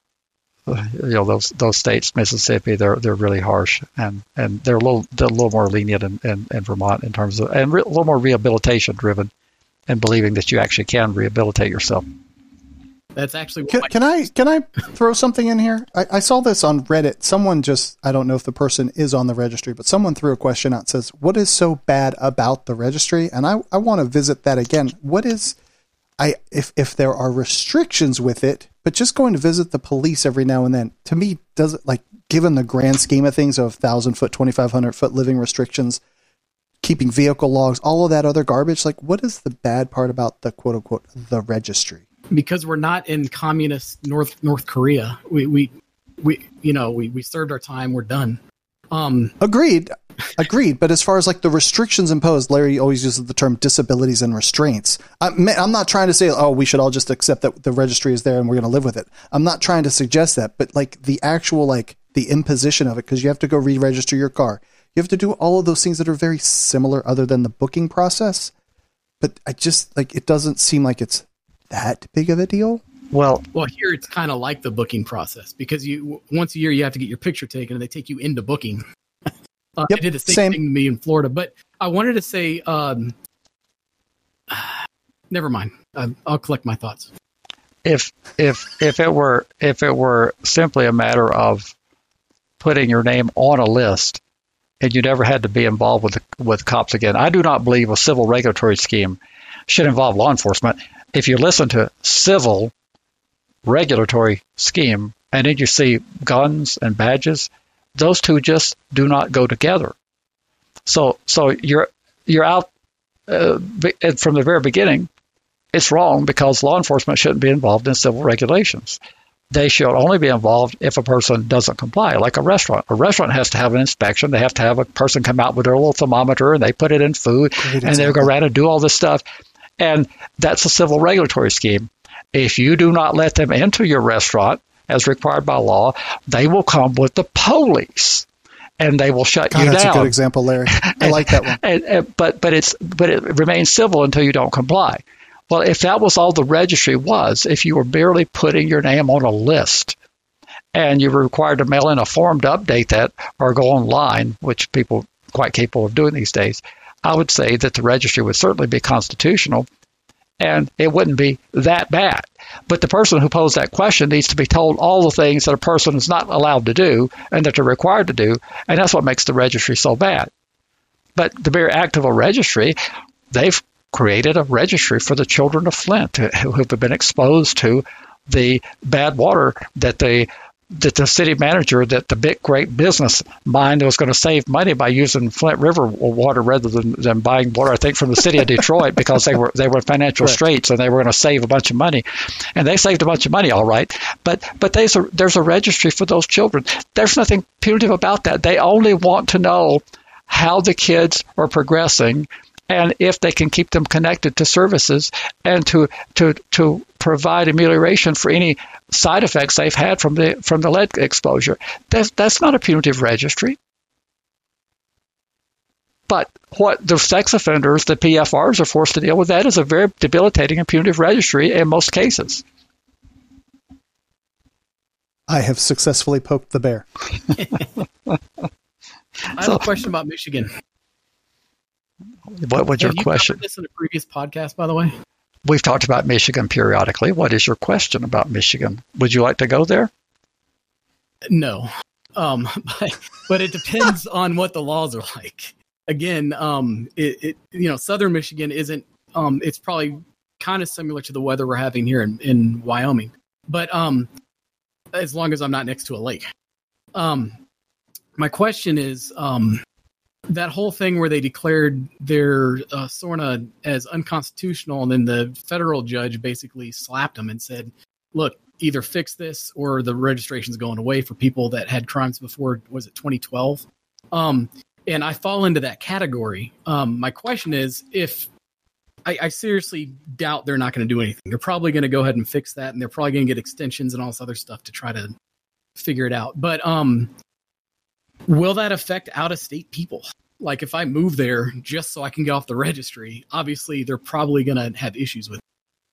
those states, Mississippi, they're really harsh, and they're a little more lenient in Vermont in terms of, and a little more rehabilitation driven, and believing that you actually can rehabilitate yourself. That's actually can I throw something in here? I saw this on Reddit. Someone I don't know if the person is on the registry, but someone threw a question out that says, "What is so bad about the registry?" And I want to visit that again. What is if there are restrictions with it, but just going to visit the police every now and then, to me, does it, like, given the grand scheme of things of 1,000-foot, 2,500-foot living restrictions, keeping vehicle logs, all of that other garbage, like, what is the bad part about the quote unquote the registry? Because we're not in communist North Korea. We served our time. We're done. Agreed. But as far as like the restrictions imposed, Larry always uses the term disabilities and restraints. I'm not trying to say, oh, we should all just accept that the registry is there and we're going to live with it. I'm not trying to suggest that, but like the actual, like the imposition of it, because you have to go re-register your car. You have to do all of those things that are very similar other than the booking process. But I just, like, it doesn't seem like it's that big of a deal. Well, here it's kind of like the booking process, because once a year you have to get your picture taken and they take you into booking. Yep, they did the same thing to me in Florida, but I wanted to say, never mind. I'll collect my thoughts. If it were simply a matter of putting your name on a list and you never had to be involved with cops again, I do not believe a civil regulatory scheme should involve law enforcement. If you listen to civil regulatory scheme and then you see guns and badges, those two just do not go together. So you're out from the very beginning. It's wrong, because law enforcement shouldn't be involved in civil regulations. They should only be involved if a person doesn't comply, like a restaurant. A restaurant has to have an inspection. They have to have a person come out with their little thermometer, and they put it in food, and they go around and do all this stuff. And that's a civil regulatory scheme. If you do not let them into your restaurant, as required by law, they will come with the police and they will shut you down. That's a good example, Larry. I like that one. But it remains civil until you don't comply. Well, if that was all the registry was, if you were barely putting your name on a list and you were required to mail in a form to update that or go online, which people are quite capable of doing these days, I would say that the registry would certainly be constitutional and it wouldn't be that bad. But the person who posed that question needs to be told all the things that a person is not allowed to do and that they're required to do, and that's what makes the registry so bad. But the mere act of a registry, they've created a registry for the children of Flint who have been exposed to the bad water that the city manager, that the big great business mind was going to save money by using Flint River water rather than buying water, I think, from the city of Detroit because they were in financial straits and they were going to save a bunch of money, and they saved a bunch of money, all right. But there's a registry for those children. There's nothing punitive about that. They only want to know how the kids are progressing and if they can keep them connected to services and to provide amelioration for any side effects they've had from the lead exposure. That's not a punitive registry. But what the sex offenders, the PFRs, are forced to deal with, that is a very debilitating and punitive registry in most cases. I have successfully poked the bear. I have a question about Michigan. What was your question? Have you covered this in a previous podcast, by the way? We've talked about Michigan periodically. What is your question about Michigan? Would you like to go there? No. But it depends on what the laws are like. Again, Southern Michigan isn't, it's probably kind of similar to the weather we're having here in Wyoming. But as long as I'm not next to a lake. My question is, that whole thing where they declared their SORNA as unconstitutional, and then the federal judge basically slapped them and said, look, either fix this or the registration's going away for people that had crimes before, was it 2012? And I fall into that category. My question is, if I seriously doubt they're not going to do anything. They're probably going to go ahead and fix that, and they're probably going to get extensions and all this other stuff to try to figure it out. But will that affect out-of-state people? Like, if I move there just so I can get off the registry, obviously they're probably going to have issues with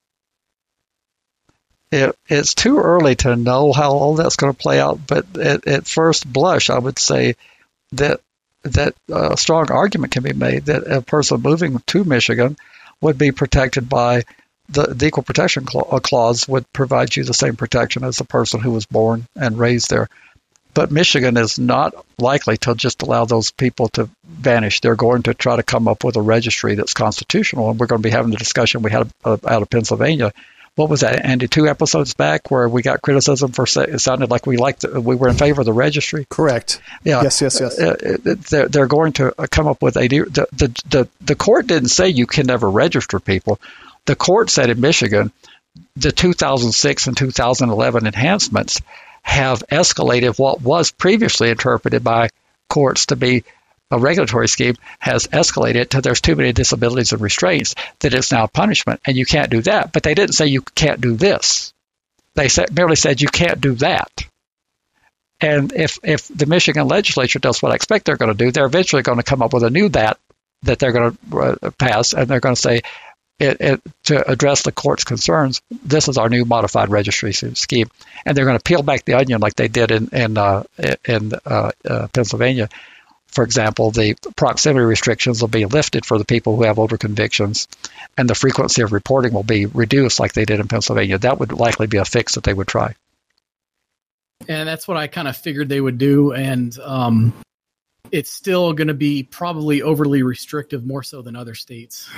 it. It's too early to know how all that's going to play out, but at first blush, I would say that a strong argument can be made that a person moving to Michigan would be protected by the Equal Protection Clause would provide you the same protection as a person who was born and raised there. But Michigan is not likely to just allow those people to vanish. They're going to try to come up with a registry that's constitutional, and we're going to be having the discussion we had out of Pennsylvania. What was that, Andy, 2 episodes back where we got criticism for it sounded like we were in favor of the registry? Correct. Yeah. Yes. They're going to come up with the court didn't say you can never register people. The court said in Michigan the 2006 and 2011 enhancements have escalated what was previously interpreted by courts to be a regulatory scheme, has escalated to there's too many disabilities and restraints that it's now punishment, and you can't do that. But they didn't say you can't do this. They merely said you can't do that. And if the Michigan legislature does what I expect they're going to do, they're eventually going to come up with a new that they're going to pass, and they're going to say, to address the court's concerns, this is our new modified registry scheme, and they're going to peel back the onion like they did in Pennsylvania. For example, the proximity restrictions will be lifted for the people who have older convictions, and the frequency of reporting will be reduced like they did in Pennsylvania. That would likely be a fix that they would try. And that's what I kind of figured they would do, and it's still going to be probably overly restrictive, more so than other states.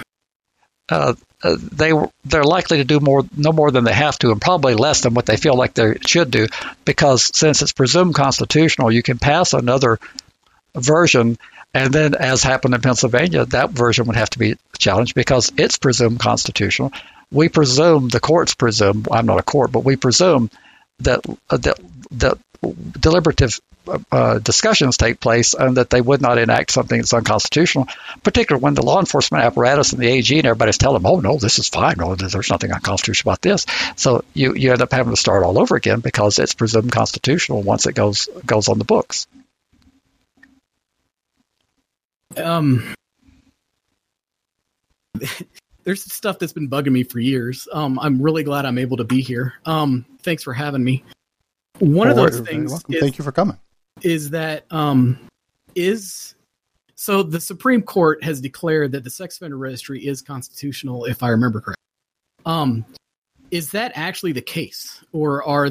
They're likely to do no more than they have to, and probably less than what they feel like they should do, because since it's presumed constitutional, you can pass another version, and then, as happened in Pennsylvania, that version would have to be challenged because it's presumed constitutional. We presume, the courts presume, I'm not a court, but we presume that deliberative discussions take place and that they would not enact something that's unconstitutional, particularly when the law enforcement apparatus and the AG and everybody's telling them, oh, no, this is fine. No, there's nothing unconstitutional about this. So you end up having to start all over again because it's presumed constitutional once it goes on the books. There's stuff that's been bugging me for years. I'm really glad I'm able to be here. Thanks for having me. One of those things. Thank you for coming. Is that so the Supreme Court has declared that the sex offender registry is constitutional, if I remember correctly. is that actually the case, or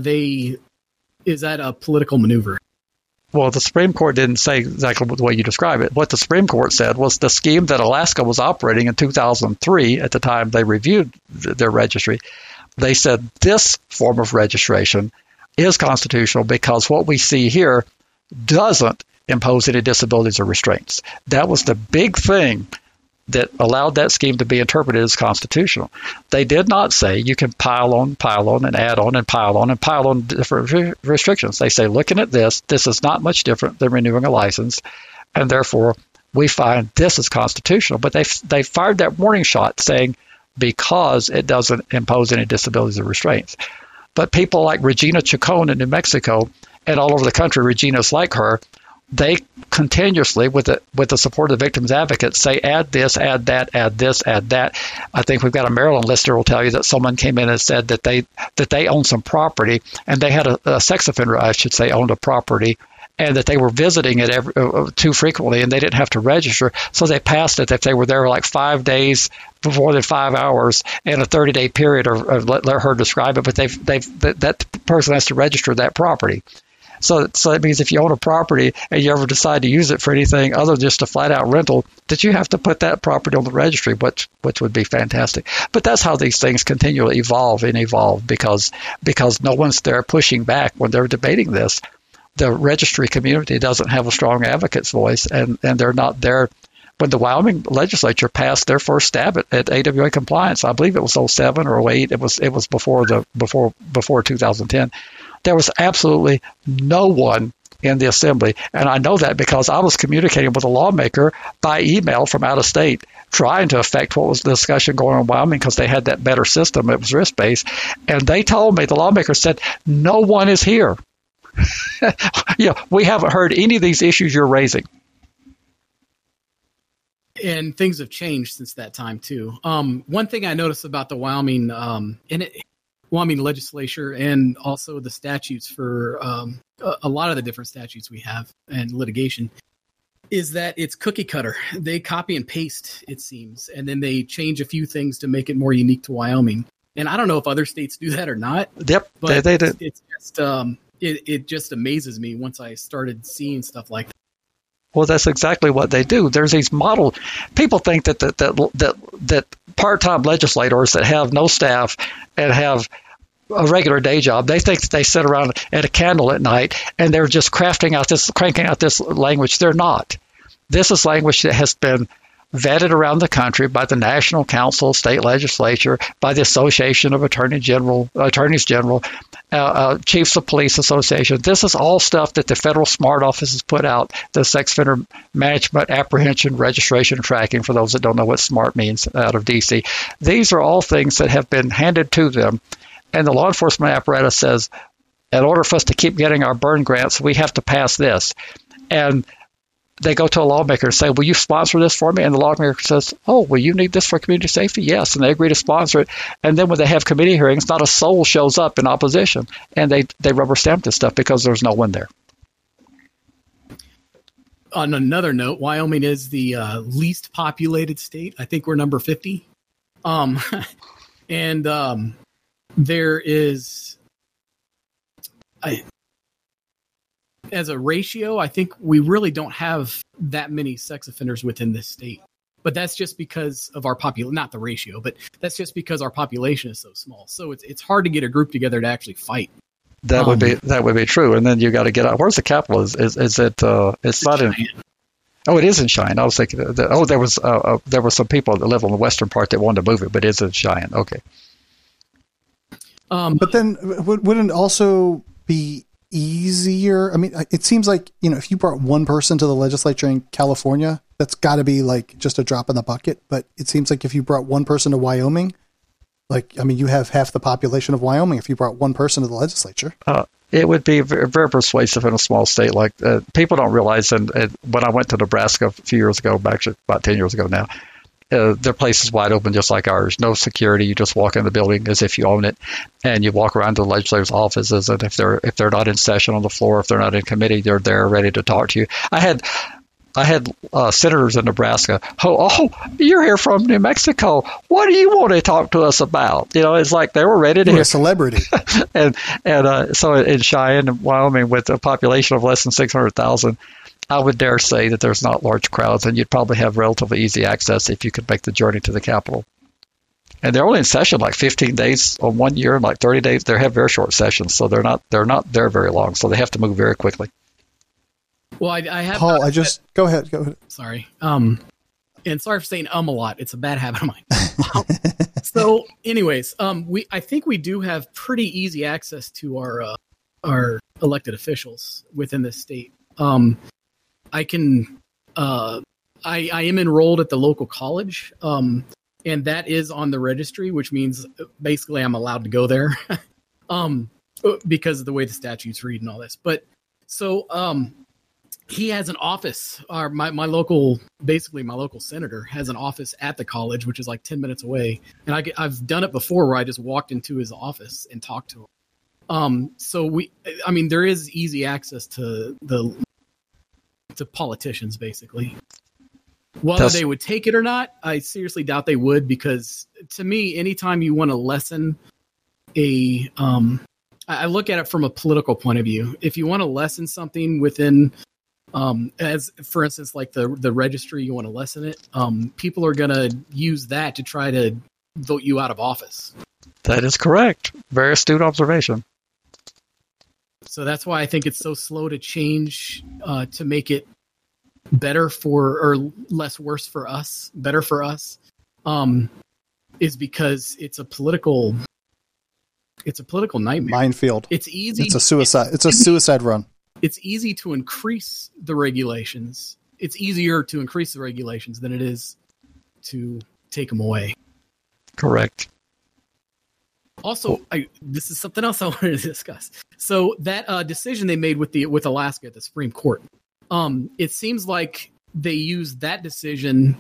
is that a political maneuver? Well, the Supreme Court didn't say exactly the way you describe it. What the Supreme Court said was the scheme that Alaska was operating in 2003, at the time they reviewed their registry, they said this form of registration is constitutional because what we see here doesn't impose any disabilities or restraints. That was the big thing that allowed that scheme to be interpreted as constitutional. They did not say you can pile on, and add on, and pile on different restrictions. They say, looking at this is not much different than renewing a license, and therefore we find this is constitutional. But they fired that warning shot saying because it doesn't impose any disabilities or restraints. But people like Regina Chacon in New Mexico and all over the country, Regina's like her, they continuously, with the support of the victims advocates, say add this, add that, add this, add that. I think we've got a Maryland listener who will tell you that someone came in and said that they own some property, and they had a sex offender, I should say, owned a property, and that they were visiting it too frequently, and they didn't have to register, so they passed it if they were there like 5 days for more than 5 hours in a 30-day period, or let her describe it, but that person has to register that property. So that means if you own a property and you ever decide to use it for anything other than just a flat-out rental, that you have to put that property on the registry, which would be fantastic. But that's how these things continually evolve because no one's there pushing back when they're debating this. The registry community doesn't have a strong advocate's voice, and they're not there. When the Wyoming legislature passed their first stab at AWA compliance, I believe it was 07 or 08. It was before 2010. There was absolutely no one in the assembly, and I know that because I was communicating with a lawmaker by email from out of state, trying to affect what was the discussion going on in Wyoming because they had that better system. It was risk-based, and they told me, the lawmaker said, no one is here. We haven't heard any of these issues you're raising. And things have changed since that time too. One thing I noticed about the Wyoming Wyoming legislature and also the statutes for a lot of the different statutes we have and litigation is that it's cookie cutter. They copy and paste, it seems, and then they change a few things to make it more unique to Wyoming. And I don't know if other states do that or not. Yep, but they do. It's just it just amazes me once I started seeing stuff like that. Well, that's exactly what they do. There's these model. People think that part-time legislators that have no staff and have a regular day job, they think that they sit around at a candle at night and they're just cranking out this language. They're not. This is language that has been vetted around the country by the National Council, State Legislature, by the Association of Attorneys General, Chiefs of Police Association. This is all stuff that the Federal SMART Office has put out, the Sex Offender Management, Apprehension, Registration, and Tracking, for those that don't know what SMART means, out of D.C. These are all things that have been handed to them, and the law enforcement apparatus says, in order for us to keep getting our burn grants, we have to pass this. And they go to a lawmaker and say, will you sponsor this for me? And the lawmaker says, oh, well, you need this for community safety? Yes. And they agree to sponsor it. And then when they have committee hearings, not a soul shows up in opposition. And they rubber stamp this stuff because there's no one there. On another note, Wyoming is the least populated state. I think we're number 50. There is... as a ratio, I think we really don't have that many sex offenders within this state. But that's just because of our population, not the ratio, but that's just because our population is so small. So it's hard to get a group together to actually fight. That would be true. And then you got to get out. Where's the capital? Is it? It's not in. Oh, it is in Cheyenne. I was thinking. There were some people that live on the western part that wanted to move it, but it's in Cheyenne. Okay. But then wouldn't it also be easier? I mean, it seems like, if you brought one person to the legislature in California, that's got to be like just a drop in the bucket. But it seems like if you brought one person to Wyoming, you have half the population of Wyoming if you brought one person to the legislature. It would be very, very persuasive in a small state. Like people don't realize, and when I went to Nebraska a few years ago, actually about 10 years ago now, their place is wide open just like ours. No security. You just walk in the building as if you own it, and you walk around to the legislators' offices. And if they're not in session on the floor, if they're not in committee, they're there ready to talk to you. I had I had senators in Nebraska. Oh, you're here from New Mexico. What do you want to talk to us about? It's like they were ready to You're hear. a celebrity. and so in Cheyenne, Wyoming, with a population of less than 600,000, I would dare say that there's not large crowds, and you'd probably have relatively easy access if you could make the journey to the Capitol. And they're only in session like 15 days on 1 year and like 30 days. They have very short sessions, so they're not there very long. So they have to move very quickly. Well, I have Paul. Go ahead. Sorry. And sorry for saying a lot. It's a bad habit of mine. So, anyways, I think we do have pretty easy access to our elected officials within this state. I am enrolled at the local college, and that is on the registry, which means basically I'm allowed to go there, because of the way the statutes read and all this. But so he has an office. My local senator has an office at the college, which is like 10 minutes away, and I've done it before where I just walked into his office and talked to him. So there is easy access to politicians, basically. Whether they would take it or not, I seriously doubt they would, because to me, anytime you want to lessen I look at it from a political point of view. If you want to lessen something within, as for instance, like the registry, you want to lessen it, people are going to use that to try to vote you out of office. That is correct. Very astute observation. So that's why I think it's so slow to change, to make it better or less worse for us, better for us, is because it's a political nightmare. Minefield. It's easy. It's a suicide run. It's easy to increase the regulations. It's easier to increase the regulations than it is to take them away. Correct. Also, this is something else I wanted to discuss. So that decision they made with Alaska at the Supreme Court, it seems like they used that decision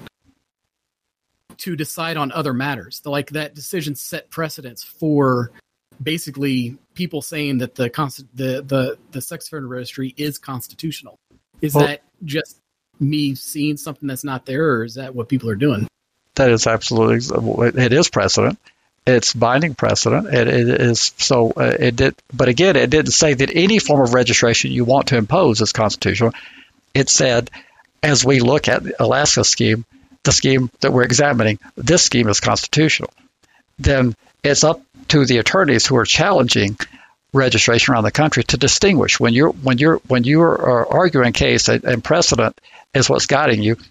to decide on other matters. Like that decision set precedents for basically people saying that the sex offender registry is constitutional. Is that just me seeing something that's not there, or is that what people are doing? That is absolutely. It is precedent. It's binding precedent. It is so. It did, but again, it didn't say that any form of registration you want to impose is constitutional. It said, as we look at the Alaska scheme, the scheme that we're examining, this scheme is constitutional. Then it's up to the attorneys who are challenging registration around the country to distinguish when you are arguing a case, and precedent is what's guiding you.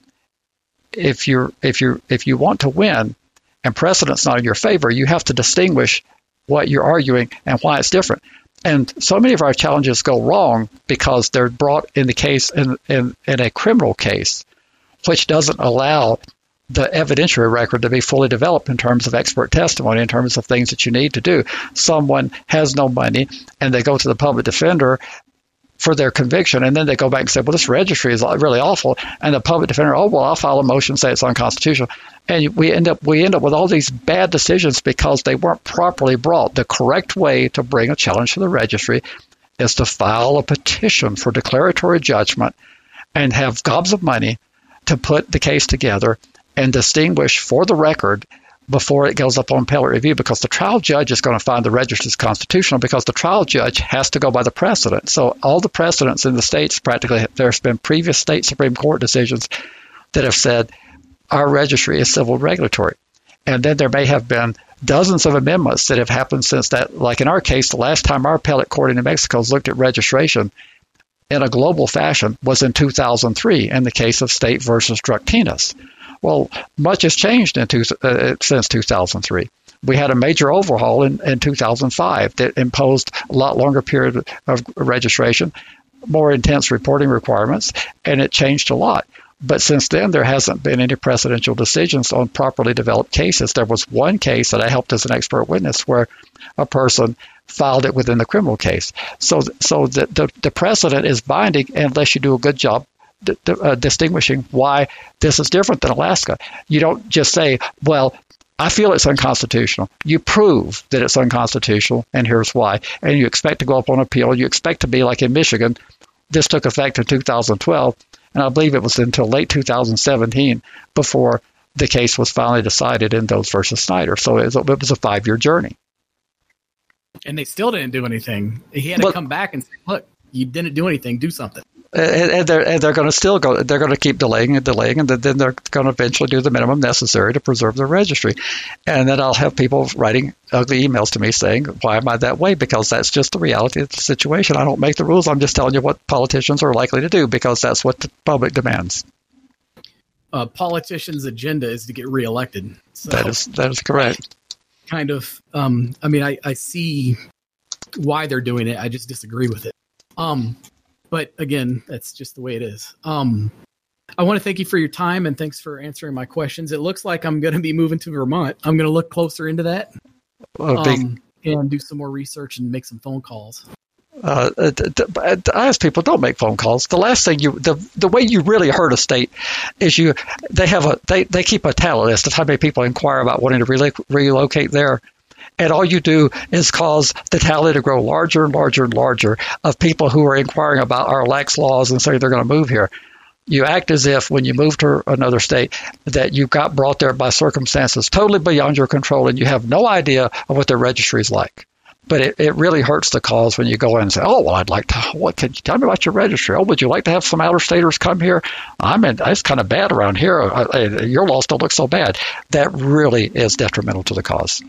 If you want to win, and precedent's not in your favor, you have to distinguish what you're arguing and why it's different. And so many of our challenges go wrong because they're brought in the case in a criminal case, which doesn't allow the evidentiary record to be fully developed in terms of expert testimony, in terms of things that you need to do. Someone has no money and they go to the public defender for their conviction, and then they go back and say, well, this registry is really awful, and the public defender, I'll file a motion, say it's unconstitutional, and we end up with all these bad decisions because they weren't properly brought. The correct way to bring a challenge to the registry is to file a petition for declaratory judgment and have gobs of money to put the case together and distinguish for the record before it goes up on appellate review, because the trial judge is going to find the registry is constitutional, because the trial judge has to go by the precedent. So all the precedents in the states, practically, there's been previous state Supreme Court decisions that have said our registry is civil regulatory. And then there may have been dozens of amendments that have happened since that. Like in our case, the last time our appellate court in New Mexico looked at registration in a global fashion was in 2003 in the case of State versus Dructinus. Well, much has changed since 2003. We had a major overhaul in 2005 that imposed a lot longer period of registration, more intense reporting requirements, and it changed a lot. But since then, there hasn't been any precedential decisions on properly developed cases. There was one case that I helped as an expert witness where a person filed it within the criminal case. So the precedent is binding unless you do a good job distinguishing why this is different than Alaska. You don't just say, well, I feel it's unconstitutional. You prove that it's unconstitutional, and here's why. And you expect to go up on appeal. You expect to be like in Michigan. This took effect in 2012. And I believe it was until late 2017 before the case was finally decided in Doe versus Snyder. So it was a 5-year journey. And they still didn't do anything. He had to come back and say, look, you didn't do anything, do something. And they're going to still go. They're going to keep delaying, and then they're going to eventually do the minimum necessary to preserve their registry. And then I'll have people writing ugly emails to me saying, "Why am I that way?" Because that's just the reality of the situation. I don't make the rules. I'm just telling you what politicians are likely to do because that's what the public demands. Politicians' agenda is to get reelected. So that is correct. Kind of. I see why they're doing it. I just disagree with it. But again, that's just the way it is. I want to thank you for your time and thanks for answering my questions. It looks like I'm going to be moving to Vermont. I'm going to look closer into that and do some more research and make some phone calls. I ask people, don't make phone calls. The last thing the way you really hurt a state is they keep a tally list of how many people inquire about wanting to relocate there. And all you do is cause the tally to grow larger and larger and larger of people who are inquiring about our lax laws and say they're going to move here. You act as if when you move to another state that you got brought there by circumstances totally beyond your control and you have no idea of what their registry is like. But it really hurts the cause when you go in and say, oh, well, what can you tell me about your registry? Oh, would you like to have some outer-staters come here? It's kind of bad around here. Your laws don't look so bad. That really is detrimental to the cause.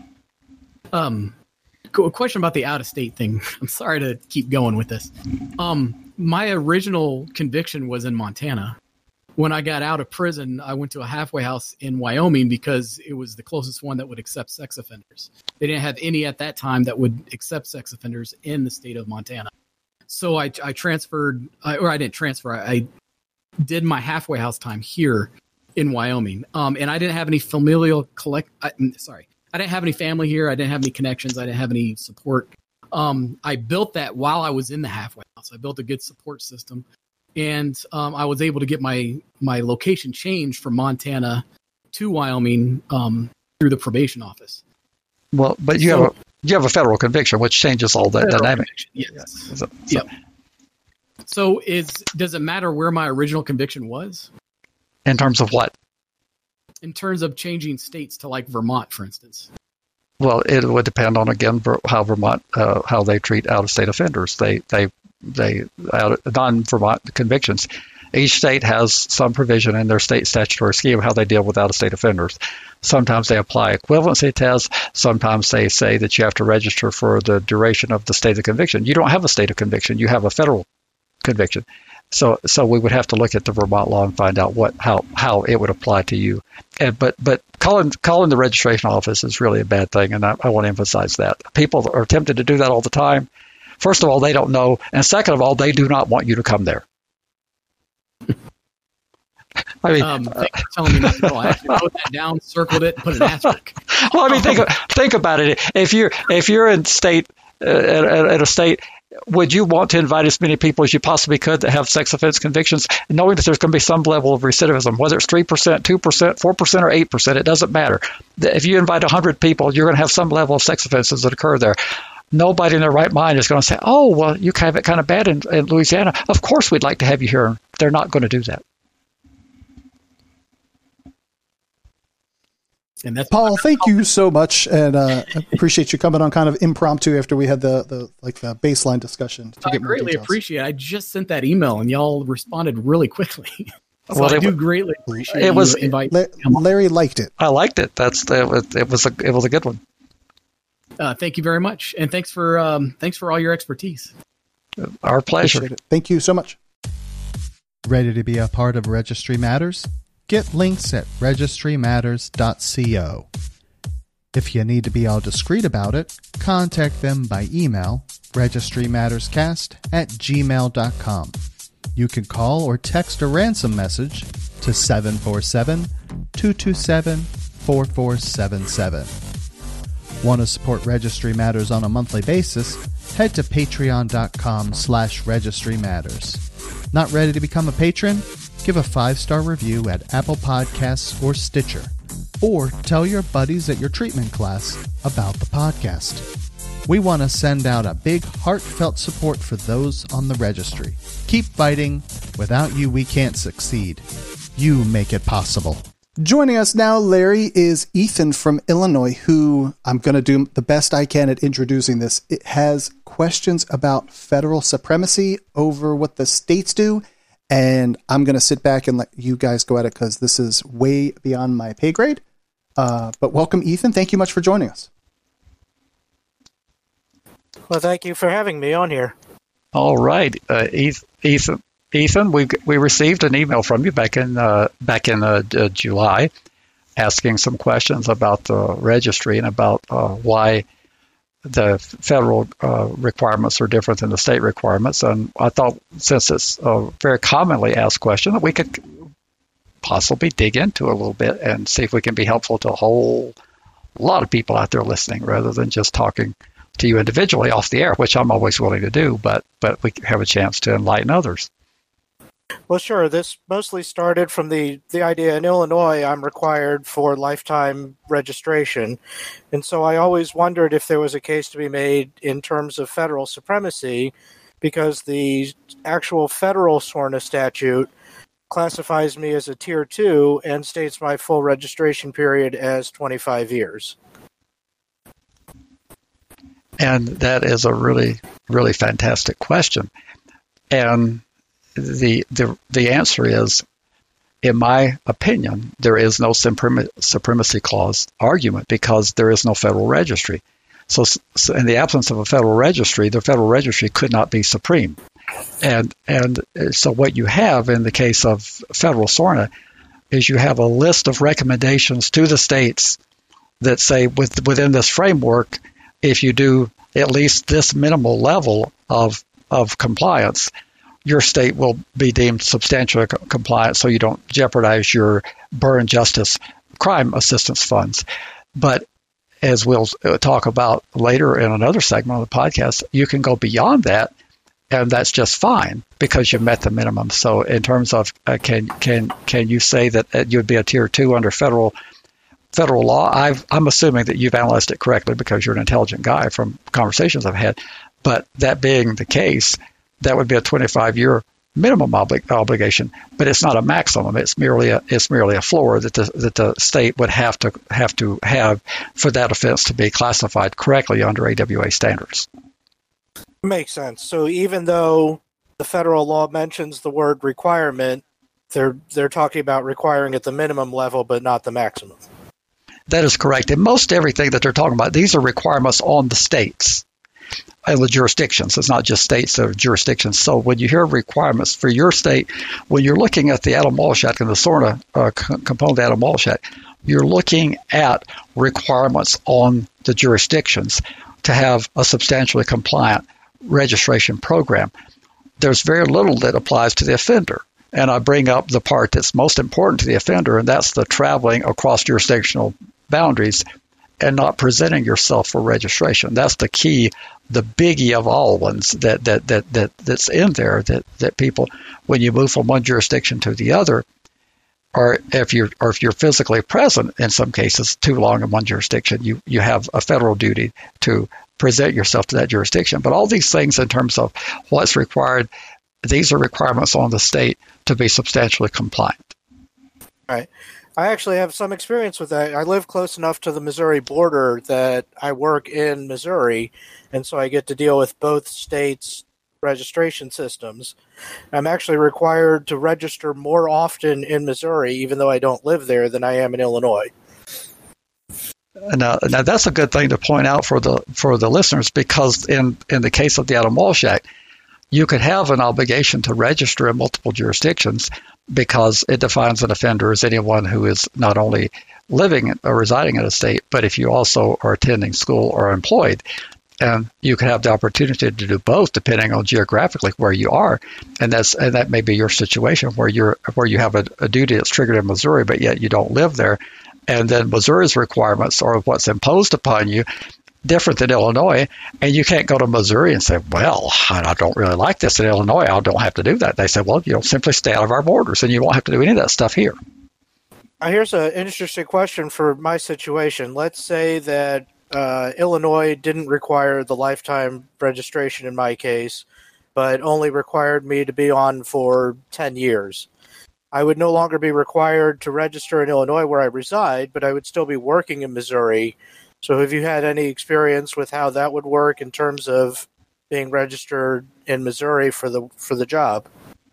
A question about the out-of-state thing. I'm sorry to keep going with this. My original conviction was in Montana. When I got out of prison, I went to a halfway house in Wyoming because it was the closest one that would accept sex offenders. They didn't have any at that time that would accept sex offenders in the state of Montana. So I transferred, or I didn't transfer. I did my halfway house time here in Wyoming. And I didn't have any I didn't have any family here. I didn't have any connections. I didn't have any support. I built that while I was in the halfway house. I built a good support system. And I was able to get my location changed from Montana to Wyoming through the probation office. Well, but you have a federal conviction, which changes all that dynamic. Yes. Yep. So does it matter where my original conviction was? In terms of what? In terms of changing states to like Vermont, for instance. Well, it would depend on, again, how Vermont, how they treat out-of-state offenders. They non-Vermont convictions. Each state has some provision in their state statutory scheme how they deal with out-of-state offenders. Sometimes they apply equivalency tests. Sometimes they say that you have to register for the duration of the state of conviction. You don't have a state of conviction. You have a federal conviction. So we would have to look at the Vermont law and find out how it would apply to you. But calling the registration office is really a bad thing, and I want to emphasize that. People are tempted to do that all the time. First of all, they don't know, and second of all, they do not want you to come there. I mean, thanks for telling me not to go. I actually wrote that down, circled it, put an asterisk. Well, I mean, think about it. If you're in state at a state, would you want to invite as many people as you possibly could that have sex offense convictions, knowing that there's going to be some level of recidivism, whether it's 3%, 2%, 4%, or 8%? It doesn't matter. If you invite 100 people, you're going to have some level of sex offenses that occur there. Nobody in their right mind is going to say, oh, well, you have it kind of bad in Louisiana. Of course we'd like to have you here. They're not going to do that. And that's Paul, thank you so much, and appreciate you coming on kind of impromptu after we had the baseline discussion. I greatly appreciate it. I just sent that email, and y'all responded really quickly. So I do greatly appreciate it. Invite Larry liked it. I liked it. It was a good one. Thank you very much, and thanks for all your expertise. Our pleasure. Thank you so much. Ready to be a part of Registry Matters? Get links at registrymatters.co. If you need to be all discreet about it, contact them by email, registrymatterscast@gmail.com. You can call or text a ransom message to 747-227-4477. Want to support Registry Matters on a monthly basis? Head to patreon.com/registrymatters. Not ready to become a patron? Give a 5-star review at Apple Podcasts or Stitcher. Or tell your buddies at your treatment class about the podcast. We want to send out a big heartfelt support for those on the registry. Keep fighting. Without you, we can't succeed. You make it possible. Joining us now, Larry, is Ethan from Illinois, who I'm going to do the best I can at introducing this. It has questions about federal supremacy over what the states do, and I'm going to sit back and let you guys go at it because this is way beyond my pay grade. But welcome, Ethan. Thank you much for joining us. Well, thank you for having me on here. All right, Ethan, we received an email from you back in July, asking some questions about the registry and about why the federal requirements are different than the state requirements. And I thought, since it's a very commonly asked question, that we could possibly dig into a little bit and see if we can be helpful to a whole lot of people out there listening, rather than just talking to you individually off the air, which I'm always willing to do, but we have a chance to enlighten others. Well, sure. This mostly started from the idea in Illinois I'm required for lifetime registration. And so I always wondered if there was a case to be made in terms of federal supremacy, because the actual federal SORNA statute classifies me as a Tier 2 and states my full registration period as 25 years. And that is a really, really fantastic question. And the answer is, in my opinion, there is no supremacy clause argument because there is no federal registry. So in the absence of a federal registry, the federal registry could not be supreme. And so what you have in the case of federal SORNA is you have a list of recommendations to the states that say within this framework, if you do at least this minimal level of compliance, your state will be deemed substantially compliant, so you don't jeopardize your burn justice crime assistance funds. But as we'll talk about later in another segment of the podcast, you can go beyond that, and that's just fine because you've met the minimum. So in terms of can you say that you'd be a Tier 2 under federal law? I'm assuming that you've analyzed it correctly because you're an intelligent guy from conversations I've had. But that being the case, that would be a 25-year minimum obligation, but it's not a maximum. It's merely a floor that the state would have to have for that offense to be classified correctly under AWA standards. Makes sense. So even though the federal law mentions the word requirement, they're talking about requiring at the minimum level, but not the maximum. That is correct. And most everything that they're talking about, these are requirements on the states and the jurisdictions. It's not just states, they're jurisdictions. So when you hear requirements for your state, when you're looking at the Adam Walsh Act and the SORNA component of the Adam Walsh Act, you're looking at requirements on the jurisdictions to have a substantially compliant registration program. There's very little that applies to the offender. And I bring up the part that's most important to the offender, and that's the traveling across jurisdictional boundaries and not presenting yourself for registration. That's the key, the biggie of all ones that's in there, that people, when you move from one jurisdiction to the other, or if you're physically present in some cases too long in one jurisdiction, you have a federal duty to present yourself to that jurisdiction. But all these things in terms of what's required, these are requirements on the state to be substantially compliant. Right. I actually have some experience with that. I live close enough to the Missouri border that I work in Missouri, and so I get to deal with both states' registration systems. I'm actually required to register more often in Missouri, even though I don't live there, than I am in Illinois. Now that's a good thing to point out for the listeners, because in the case of the Adam Walsh Act, you could have an obligation to register in multiple jurisdictions because it defines an offender as anyone who is not only living or residing in a state, but if you also are attending school or employed. And you can have the opportunity to do both depending on geographically where you are. And that may be your situation where you have a duty that's triggered in Missouri, but yet you don't live there. And then Missouri's requirements are what's imposed upon you, different than Illinois, and you can't go to Missouri and say, well, I don't really like this in Illinois, I don't have to do that. They say, well, simply stay out of our borders and you won't have to do any of that stuff here. Here's an interesting question for my situation. Let's say that Illinois didn't require the lifetime registration in my case, but only required me to be on for 10 years. I would no longer be required to register in Illinois where I reside, but I would still be working in Missouri. So have you had any experience with how that would work in terms of being registered in Missouri for the job?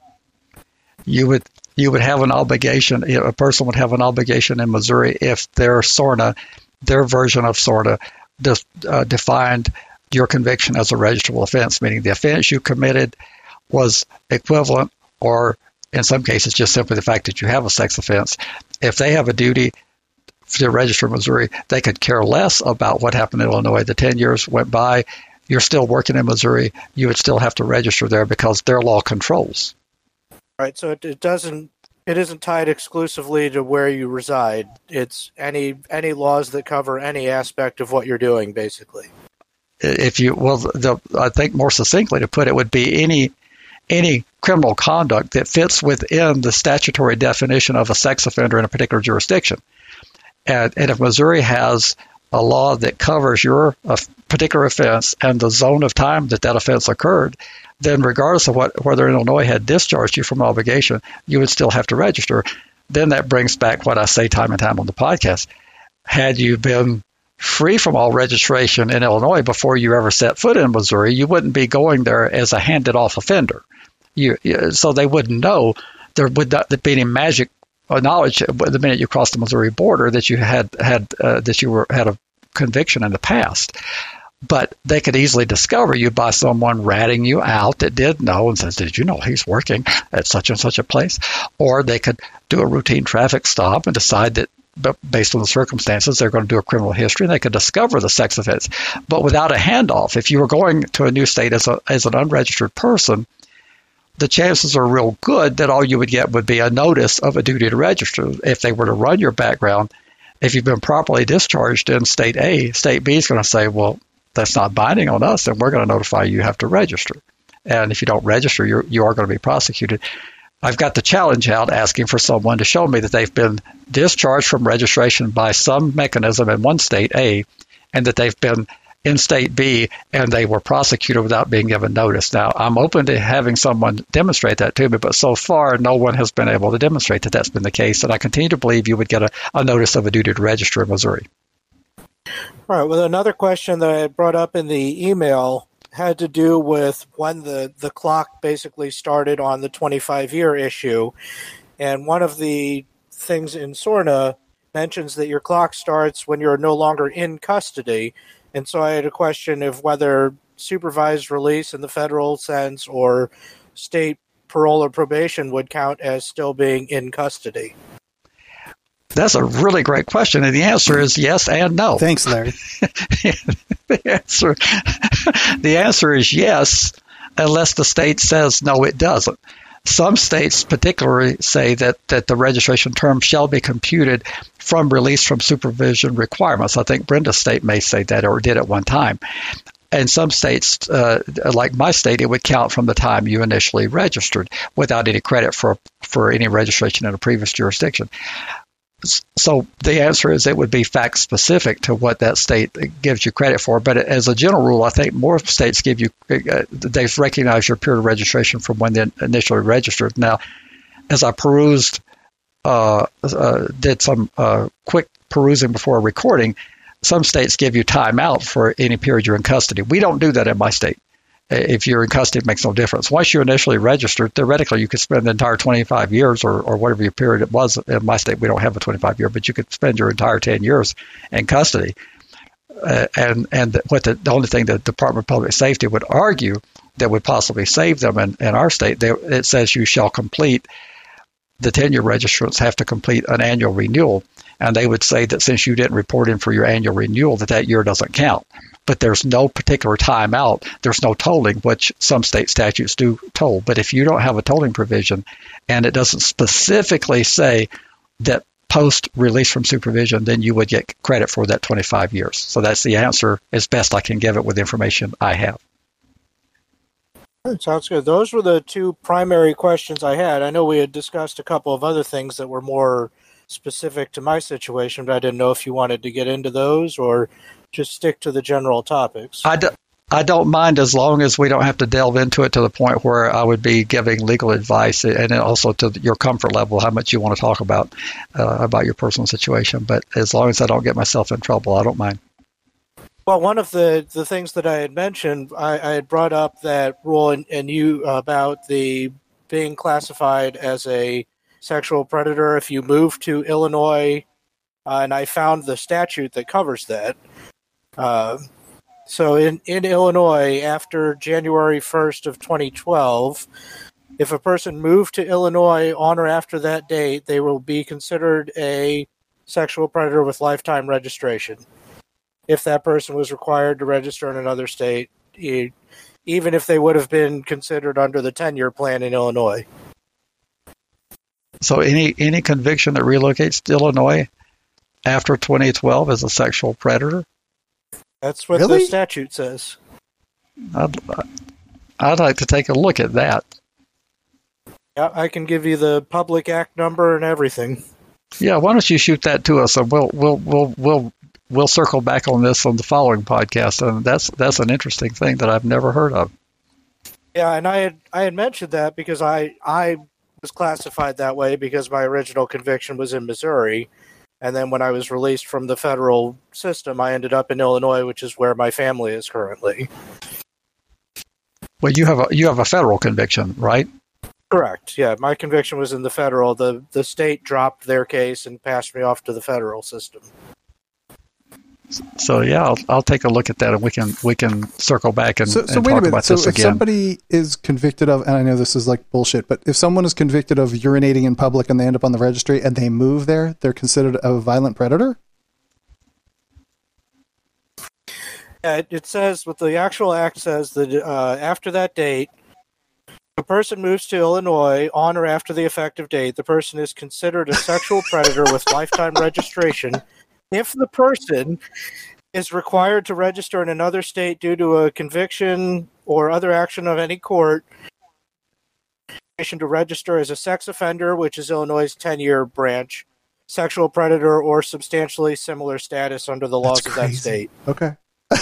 You would have an obligation. A person would have an obligation in Missouri if their SORNA, their version of SORNA, defined your conviction as a registrable offense, meaning the offense you committed was equivalent, or in some cases just simply the fact that you have a sex offense. If they have a duty to register in Missouri, they could care less about what happened in Illinois. The 10 years went by, you're still working in Missouri, you would still have to register there because their law controls. Right, so it isn't tied exclusively to where you reside. It's any laws that cover any aspect of what you're doing, basically. I think more succinctly to put it would be any criminal conduct that fits within the statutory definition of a sex offender in a particular jurisdiction. And if Missouri has a law that covers your particular offense and the zone of time that offense occurred, then regardless of whether Illinois had discharged you from obligation, you would still have to register. Then that brings back what I say time and time on the podcast. Had you been free from all registration in Illinois before you ever set foot in Missouri, you wouldn't be going there as a handed-off offender. So they wouldn't know. There would not be any magic knowledge the minute you crossed the Missouri border that you had a conviction in the past. But they could easily discover you by someone ratting you out that did know and says, did you know he's working at such and such a place? Or they could do a routine traffic stop and decide that based on the circumstances, they're going to do a criminal history, and they could discover the sex offense. But without a handoff, if you were going to a new state as an unregistered person, the chances are real good that all you would get would be a notice of a duty to register. If they were to run your background, if you've been properly discharged in State A, State B is going to say, well, that's not binding on us, and we're going to notify you have to register. And if you don't register, you are going to be prosecuted. I've got the challenge out asking for someone to show me that they've been discharged from registration by some mechanism in one State A, and that they've been in State B and they were prosecuted without being given notice. Now, I'm open to having someone demonstrate that to me, but so far no one has been able to demonstrate that that's been the case, and I continue to believe you would get a notice of a duty to register in Missouri. All right. Well, another question that I brought up in the email had to do with when the clock basically started on the 25-year issue. And one of the things in SORNA mentions that your clock starts when you're no longer in custody. And so I had a question of whether supervised release in the federal sense or state parole or probation would count as still being in custody. That's a really great question, and the answer is yes and no. Thanks, Larry. The answer is yes, unless the state says no, it doesn't. Some states particularly say that the registration term shall be computed from release from supervision requirements. I think Brenda's state may say that, or did at one time. And some states, like my state, it would count from the time you initially registered without any credit for any registration in a previous jurisdiction. So the answer is it would be fact specific to what that state gives you credit for. But as a general rule, I think more states give you, they've recognized your period of registration from when they initially registered. Now, as I perused, did some quick perusing before recording, some states give you time out for any period you're in custody. We don't do that in my state. If you're in custody, it makes no difference. Once you're initially registered, theoretically, you could spend the entire 25 years or whatever your period it was. In my state, we don't have a 25-year, but you could spend your entire 10 years in custody. And the only thing the Department of Public Safety would argue that would possibly save them in our state, it says you shall complete, the 10-year registrants have to complete an annual renewal. And they would say that since you didn't report in for your annual renewal, that year doesn't count. But there's no particular time out. There's no tolling, which some state statutes do toll. But if you don't have a tolling provision and it doesn't specifically say that post-release from supervision, then you would get credit for that 25 years. So that's the answer as best I can give it with the information I have. Sounds good. Those were the two primary questions I had. I know we had discussed a couple of other things that were more specific to my situation, but I didn't know if you wanted to get into those or just stick to the general topics. I don't mind as long as we don't have to delve into it to the point where I would be giving legal advice, and also to your comfort level, how much you want to talk about your personal situation. But as long as I don't get myself in trouble, I don't mind. Well, one of the things that I had mentioned, I had brought up that rule and you about the being classified as a sexual predator if you move to Illinois, and I found the statute that covers that. So in Illinois, after January 1st of 2012, if a person moved to Illinois on or after that date, they will be considered a sexual predator with lifetime registration. If that person was required to register in another state, even if they would have been considered under the 10-year plan in Illinois. So any conviction that relocates to Illinois after 2012 is a sexual predator? That's what the statute says. I'd like to take a look at that. Yeah, I can give you the public act number and everything. Yeah, why don't you shoot that to us, and we'll circle back on this on the following podcast. And that's an interesting thing that I've never heard of. Yeah, and I had mentioned that because I was classified that way because my original conviction was in Missouri. And then when I was released from the federal system, I ended up in Illinois, which is where my family is currently. Well, you have a federal conviction, right? Correct. Yeah, my conviction was in the federal. The state dropped their case and passed me off to the federal system. So yeah, I'll take a look at that, and we can circle back and wait talk a minute. about this again. So if somebody is convicted of, and I know this is like bullshit, but if someone is convicted of urinating in public and they end up on the registry and they move there, they're considered a violent predator? Yeah, it says, what the actual act says, that after that date, a person moves to Illinois on or after the effective date, the person is considered a sexual predator with lifetime registration if the person is required to register in another state due to a conviction or other action of any court, to register as a sex offender, which is Illinois' 10-year branch, sexual predator, or substantially similar status under the laws of that state. Okay.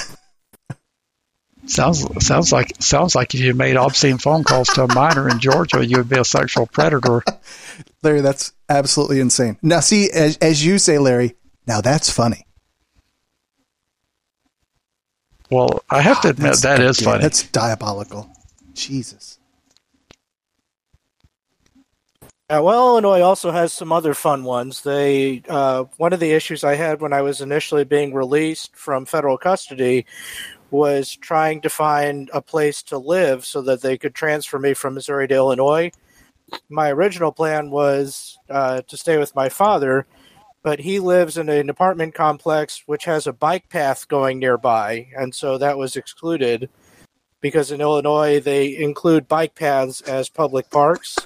Sounds like if you made obscene phone calls to a minor in Georgia, you would be a sexual predator. Larry, that's absolutely insane. Now, see, as you say, Larry, now that's funny. Well, I have to admit that is funny. That's diabolical. Jesus. Well, Illinois also has some other fun ones. They one of the issues I had when I was initially being released from federal custody was trying to find a place to live so that they could transfer me from Missouri to Illinois. My original plan was to stay with my father, but he lives in an apartment complex which has a bike path going nearby, and so that was excluded because in Illinois they include bike paths as public parks.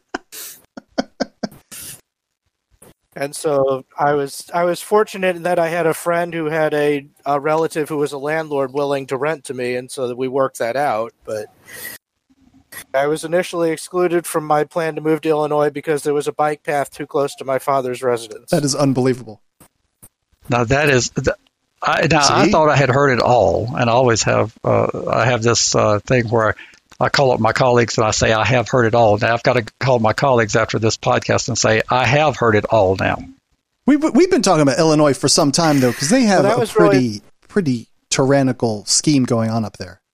And so I was fortunate in that I had a friend who had a relative who was a landlord willing to rent to me, and so that we worked that out. But I was initially excluded from my plan to move to Illinois because there was a bike path too close to my father's residence. That is unbelievable. Now that is, I thought I had heard it all, and I always have. I have this thing where I call up my colleagues and I say, I have heard it all. Now I've got to call my colleagues after this podcast and say, I have heard it all now. We've been talking about Illinois for some time, though, because they have a pretty tyrannical scheme going on up there.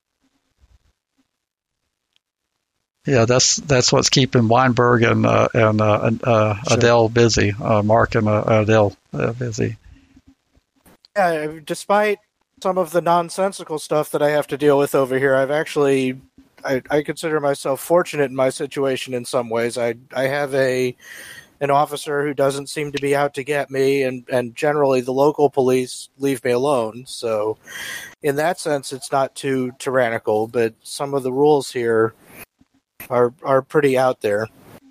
Yeah, that's what's keeping Weinberg and Adele busy, Mark and Adele busy. Yeah, despite some of the nonsensical stuff that I have to deal with over here, I consider myself fortunate in my situation in some ways. I have an officer who doesn't seem to be out to get me, and generally the local police leave me alone. So in that sense, it's not too tyrannical, but some of the rules here are pretty out there.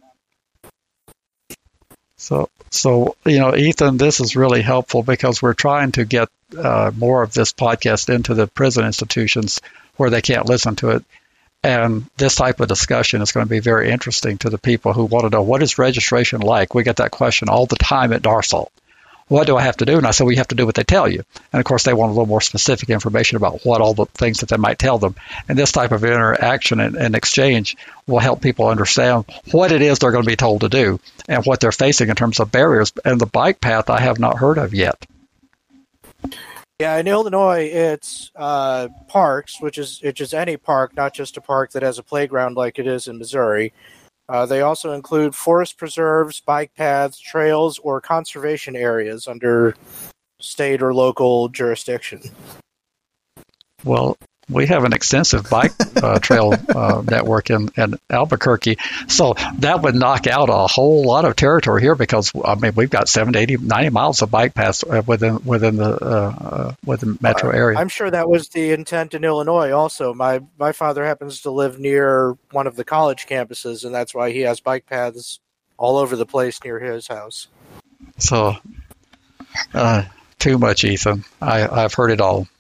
So Ethan, this is really helpful because we're trying to get more of this podcast into the prison institutions where they can't listen to it. And this type of discussion is going to be very interesting to the people who want to know, what is registration like? We get that question all the time at DARSAL. what do I have to do? And I said, well, you have to do what they tell you. And of course, they want a little more specific information about what all the things that they might tell them. And this type of interaction and exchange will help people understand what it is they're going to be told to do and what they're facing in terms of barriers. And the bike path I have not heard of yet. Yeah, in Illinois, it's parks, which is any park, not just a park that has a playground like it is in Missouri. They also include forest preserves, bike paths, trails, or conservation areas under state or local jurisdiction. Well, we have an extensive bike trail network in Albuquerque, so that would knock out a whole lot of territory here because, I mean, we've got 70, 80, 90 miles of bike paths within the metro area. I'm sure that was the intent in Illinois also. My father happens to live near one of the college campuses, and that's why he has bike paths all over the place near his house. So, too much, Ethan. I've heard it all.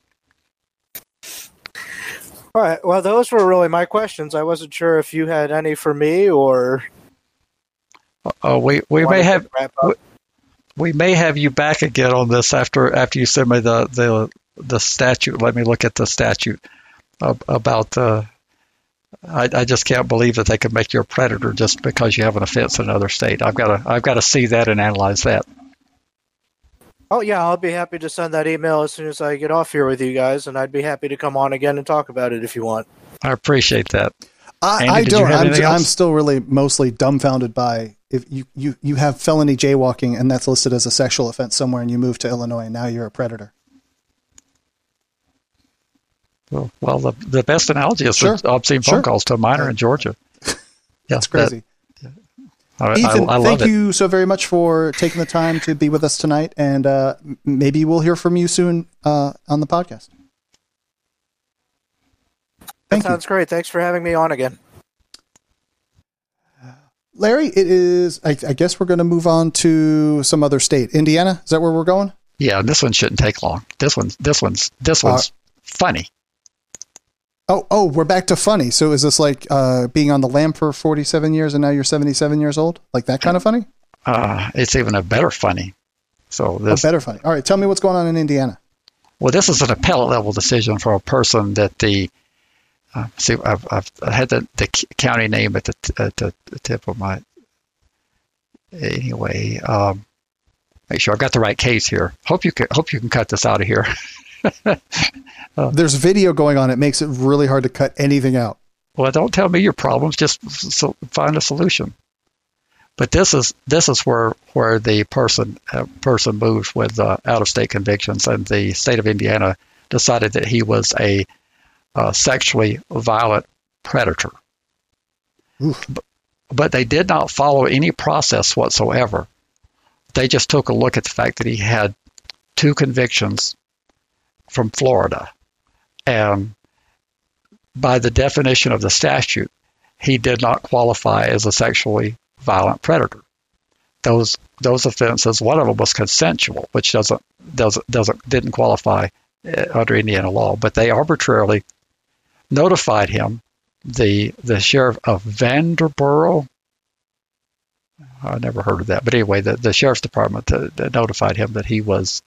All right. Well, those were really my questions. I wasn't sure if you had any for me or. We may have you back again on this after you send me the statute. Let me look at the statute about. I just can't believe that they could make you a predator just because you have an offense in another state. I've got to see that and analyze that. Oh, yeah, I'll be happy to send that email as soon as I get off here with you guys, and I'd be happy to come on again and talk about it if you want. I appreciate that. I don't. I'm still really mostly dumbfounded by if you have felony jaywalking and that's listed as a sexual offense somewhere and you move to Illinois and now you're a predator. Well, the best analogy is the obscene phone calls to a minor in Georgia. That's crazy. Ethan, I thank you so very much for taking the time to be with us tonight, and maybe we'll hear from you soon on the podcast. That sounds great. Thanks for having me on again. Larry, it is, I guess we're going to move on to some other state. Indiana, is that where we're going? Yeah, this one shouldn't take long. This one's funny. Oh, we're back to funny. So is this like being on the lam for 47 years and now you're 77 years old? Like that kind of funny? It's even a better funny. Better funny. All right, tell me what's going on in Indiana. Well, this is an appellate level decision for a person that I've had the county name at the tip of my. Anyway, make sure I've got the right case here. Hope you can cut this out of here. There's video going on. It makes it really hard to cut anything out. Well, don't tell me your problems. Just find a solution. But this is where the person moves with out of state convictions, and the state of Indiana decided that he was a sexually violent predator. But they did not follow any process whatsoever. They just took a look at the fact that he had 2 convictions from Florida. And by the definition of the statute, he did not qualify as a sexually violent predator. Those offenses, one of them was consensual, which didn't qualify under Indiana law, but they arbitrarily notified him, the sheriff of Vanderboro. I never heard of that, but anyway, the sheriff's department notified him that he was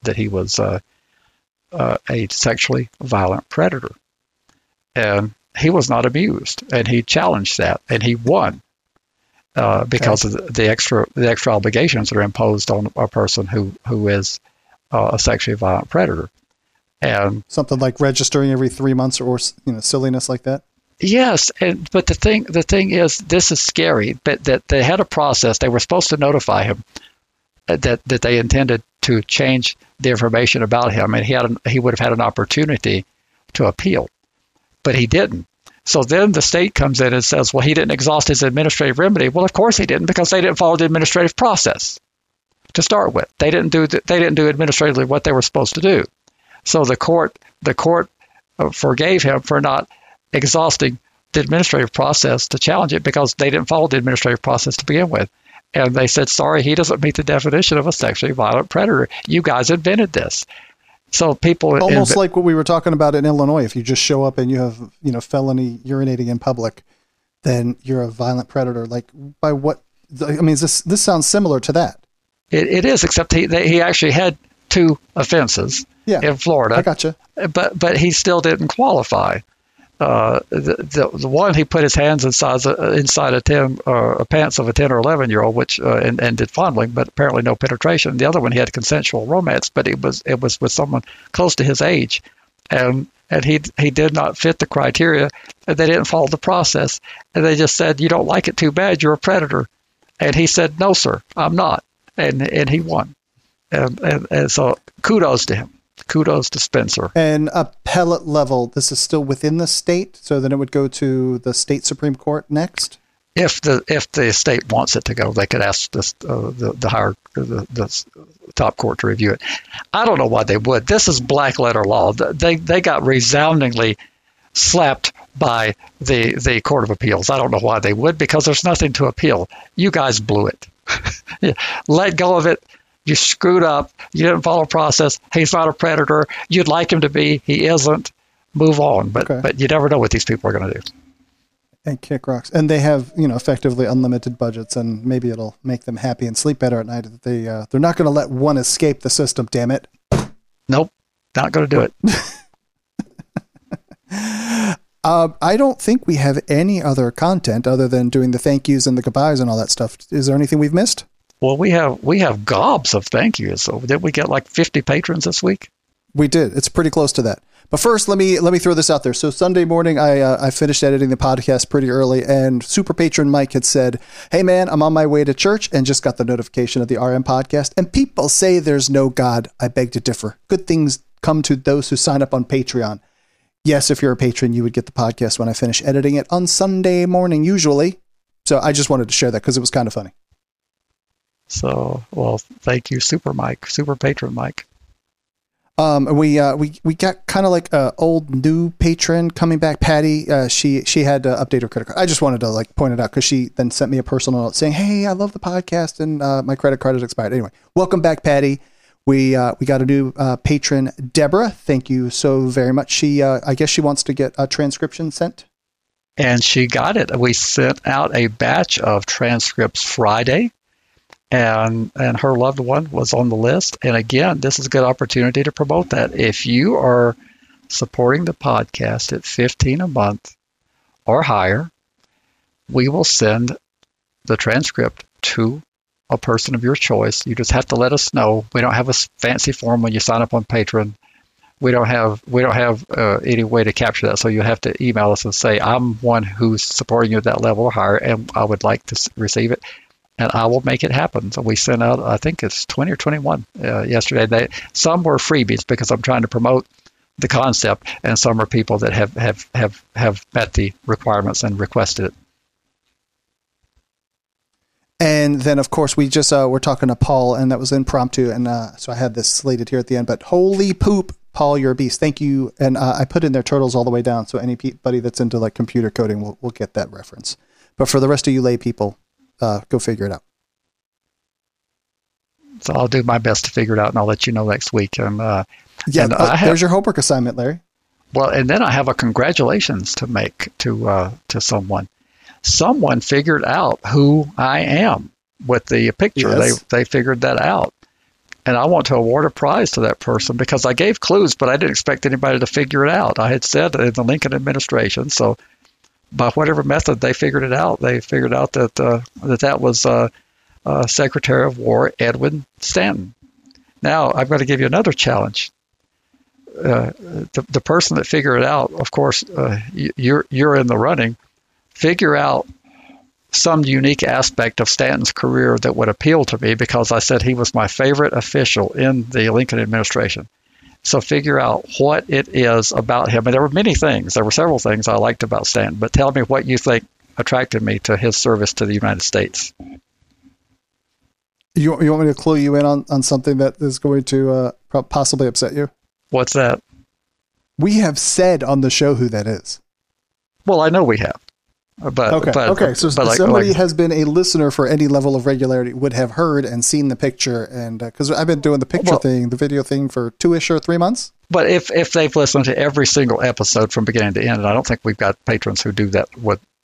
a sexually violent predator, and he was not amused, and he challenged that, and he won because of the extra obligations that are imposed on a person who is a sexually violent predator, and something like registering every 3 months or silliness like that. Yes, but the thing is, this is scary. But that they had a process. They were supposed to notify him that they intended to change the information about him, and he would have had an opportunity to appeal, but he didn't. So then the state comes in and says, well, he didn't exhaust his administrative remedy. Well, of course he didn't, because they didn't follow the administrative process to start with. They didn't do administratively what they were supposed to do. So the court forgave him for not exhausting the administrative process to challenge it, because they didn't follow the administrative process to begin with. And they said, sorry, he doesn't meet the definition of a sexually violent predator. You guys invented this. So people almost like what we were talking about in Illinois. If you just show up and you have, felony urinating in public, then you're a violent predator. Like, by what? I mean, this sounds similar to that. It is, except he actually had 2 offenses in Florida. I gotcha. But he still didn't qualify. The one, he put his hands inside a pants of a 10 or 11-year-old, which and did fondling, but apparently no penetration. The other one, he had consensual romance, but it was with someone close to his age, and he did not fit the criteria. And they didn't follow the process, and they just said, "You don't like it too bad. You're a predator." And he said, "No, sir, I'm not," and he won. And so kudos to him. Kudos to Spencer. And appellate level, this is still within the state, so then it would go to the state Supreme Court next? If the state wants it to go, they could ask the top court to review it. I don't know why they would. This is black letter law. They got resoundingly slapped by the Court of Appeals. I don't know why they would, because there's nothing to appeal. You guys blew it. Let go of it. You screwed up. You didn't follow process. He's not a predator. You'd like him to be. He isn't. Move on. But you never know what these people are going to do. And kick rocks. And they have, effectively unlimited budgets, and maybe it'll make them happy and sleep better at night. They're not going to let one escape the system, damn it. Nope. Not going to do it. I don't think we have any other content other than doing the thank yous and the goodbyes and all that stuff. Is there anything we've missed? Well, we have gobs of thank yous. So did we get like 50 patrons this week? We did. It's pretty close to that. But first, let me throw this out there. So Sunday morning, I finished editing the podcast pretty early, and Super Patron Mike had said, "Hey man, I'm on my way to church and just got the notification of the RM podcast. And people say there's no God. I beg to differ. Good things come to those who sign up on Patreon." Yes, if you're a patron, you would get the podcast when I finish editing it on Sunday morning, usually. So I just wanted to share that because it was kind of funny. So, well, thank you, Super Patron Mike. We got kind of like a old new patron coming back, Patty. She had to update her credit card. I just wanted to point it out because she then sent me a personal note saying, "Hey, I love the podcast and my credit card has expired." Anyway, welcome back, Patty. We got a new patron, Deborah. Thank you so very much. She I guess she wants to get a transcription sent. And she got it. We sent out a batch of transcripts Friday. And her loved one was on the list. And again, this is a good opportunity to promote that. If you are supporting the podcast at $15 a month or higher, we will send the transcript to a person of your choice. You just have to let us know. We don't have a fancy form when you sign up on Patreon. We don't have any way to capture that. So you have to email us and say, "I'm one who's supporting you at that level or higher, and I would like to receive it." And I will make it happen. So we sent out, I think it's 20 or 21 yesterday. Some were freebies because I'm trying to promote the concept, and some are people that have met the requirements and requested it. And then, of course, we just we're talking to Paul, and that was impromptu. And so I had this slated here at the end. But holy poop, Paul, you're a beast. Thank you. And I put in there turtles all the way down, so anybody that's into computer coding will get that reference. But for the rest of you lay people, go figure it out. So I'll do my best to figure it out, and I'll let you know next week. And there's your homework assignment, Larry. Well, and then I have a congratulations to make to someone. Someone figured out who I am with the picture. Yes. They figured that out, and I want to award a prize to that person because I gave clues, but I didn't expect anybody to figure it out. I had said in the Lincoln administration, so. By whatever method they figured it out, they figured out that that was Secretary of War Edwin Stanton. Now, I'm going to give you another challenge. The person that figured it out, of course, you're in the running. Figure out some unique aspect of Stanton's career that would appeal to me because I said he was my favorite official in the Lincoln administration. So figure out what it is about him. And there were many things. There were several things I liked about Stanton. But tell me what you think attracted me to his service to the United States. You want me to clue you in on something that is going to possibly upset you? What's that? We have said on the show who that is. Well, I know we have. Okay. So somebody has been a listener for any level of regularity would have heard and seen the picture, and because I've been doing the video thing for 2-ish or 3 months. But if they've listened to every single episode from beginning to end, and I don't think we've got patrons who do that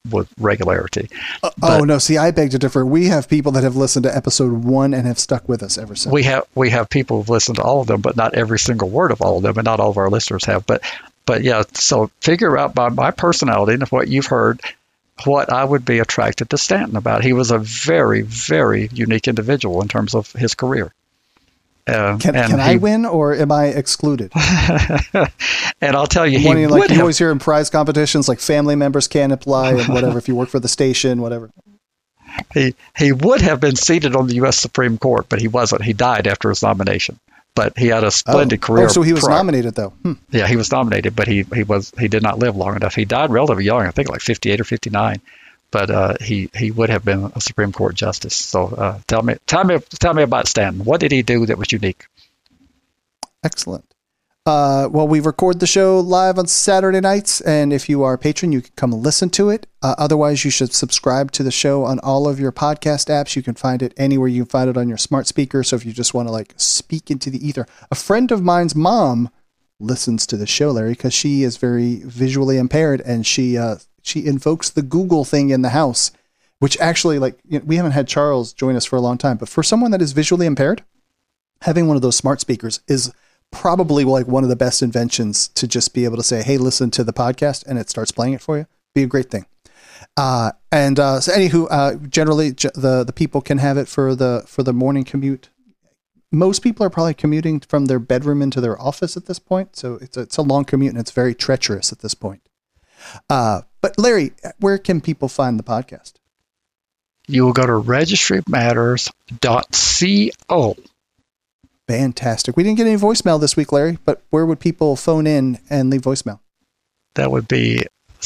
with regularity. No, see, I beg to differ. We have people that have listened to episode 1 and have stuck with us ever since. We have people who've listened to all of them, but not every single word of all of them, and not all of our listeners have. But yeah, so figure out by my personality and what you've heard, what I would be attracted to Stanton about. He was a very, very unique individual in terms of his career. Can I win, or am I excluded? And I'll tell you, you always hear in prize competitions, like family members can't apply and whatever, if you work for the station, whatever. He would have been seated on the U.S. Supreme Court, but he wasn't. He died after his nomination. But he had a splendid career. So he was nominated, though. Yeah, he was nominated, but he did not live long enough. He died relatively young, I think like 58 or 59. But he would have been a Supreme Court justice. So tell me about Stanton. What did he do that was unique? Excellent. Well, we record the show live on Saturday nights, and if you are a patron, you can come listen to it. Otherwise, you should subscribe to the show on all of your podcast apps. You can find it anywhere you can find it on your smart speaker. So if you just want to speak into the ether, a friend of mine's mom listens to the show, Larry, because she is very visually impaired, and she invokes the Google thing in the house, which actually, we haven't had Charles join us for a long time, but for someone that is visually impaired, having one of those smart speakers is probably one of the best inventions, to just be able to say, hey, listen to the podcast, and it starts playing it for you. Be a great thing. So anywho, generally the people can have it for the morning commute. Most people are probably commuting from their bedroom into their office at this point. So it's a long commute, and it's very treacherous at this point. But Larry, where can people find the podcast? You will go to registrymatters.co. Fantastic. We didn't get any voicemail this week, Larry, but where would people phone in and leave voicemail? That would be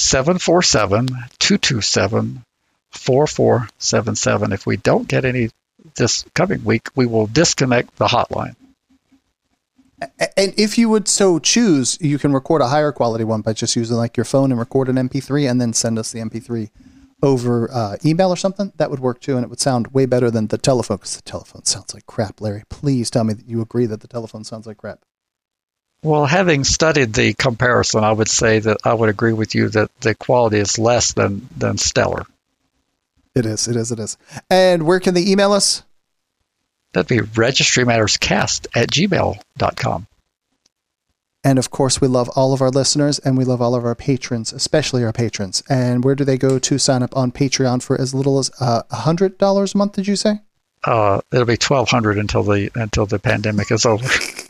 747-227-4477. If we don't get any this coming week, we will disconnect the hotline. And if you would so choose, you can record a higher quality one by just using your phone and record an MP3 and then send us the MP3 over email or something. That would work too, and it would sound way better than the telephone, because the telephone sounds like crap, Larry. Please tell me that you agree that the telephone sounds like crap. Well, having studied the comparison, I would say that I would agree with you that the quality is less than stellar. It is. And where can they email us? That'd be registrymatterscast@gmail.com. And of course, we love all of our listeners, and we love all of our patrons, especially our patrons. And where do they go to sign up on Patreon for as little as $100 a month? Did you say? It'll be $1,200 until the pandemic is over.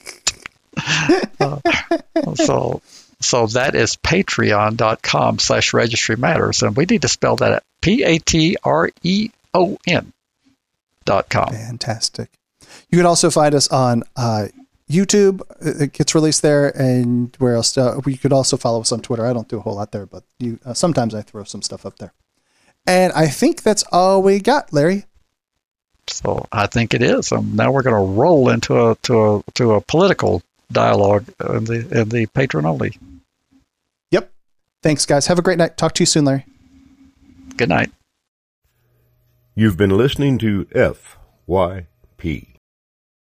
So that is patreon.com/registrymatters, and we need to spell that at patreon.com. Fantastic. You can also find us on YouTube. It gets released there, and where else? You could also follow us on Twitter. I don't do a whole lot there, but sometimes I throw some stuff up there. And I think that's all we got, Larry. So I think it is. Now we're going to roll into a political dialogue in the patron only. Yep. Thanks, guys. Have a great night. Talk to you soon, Larry. Good night. You've been listening to FYP.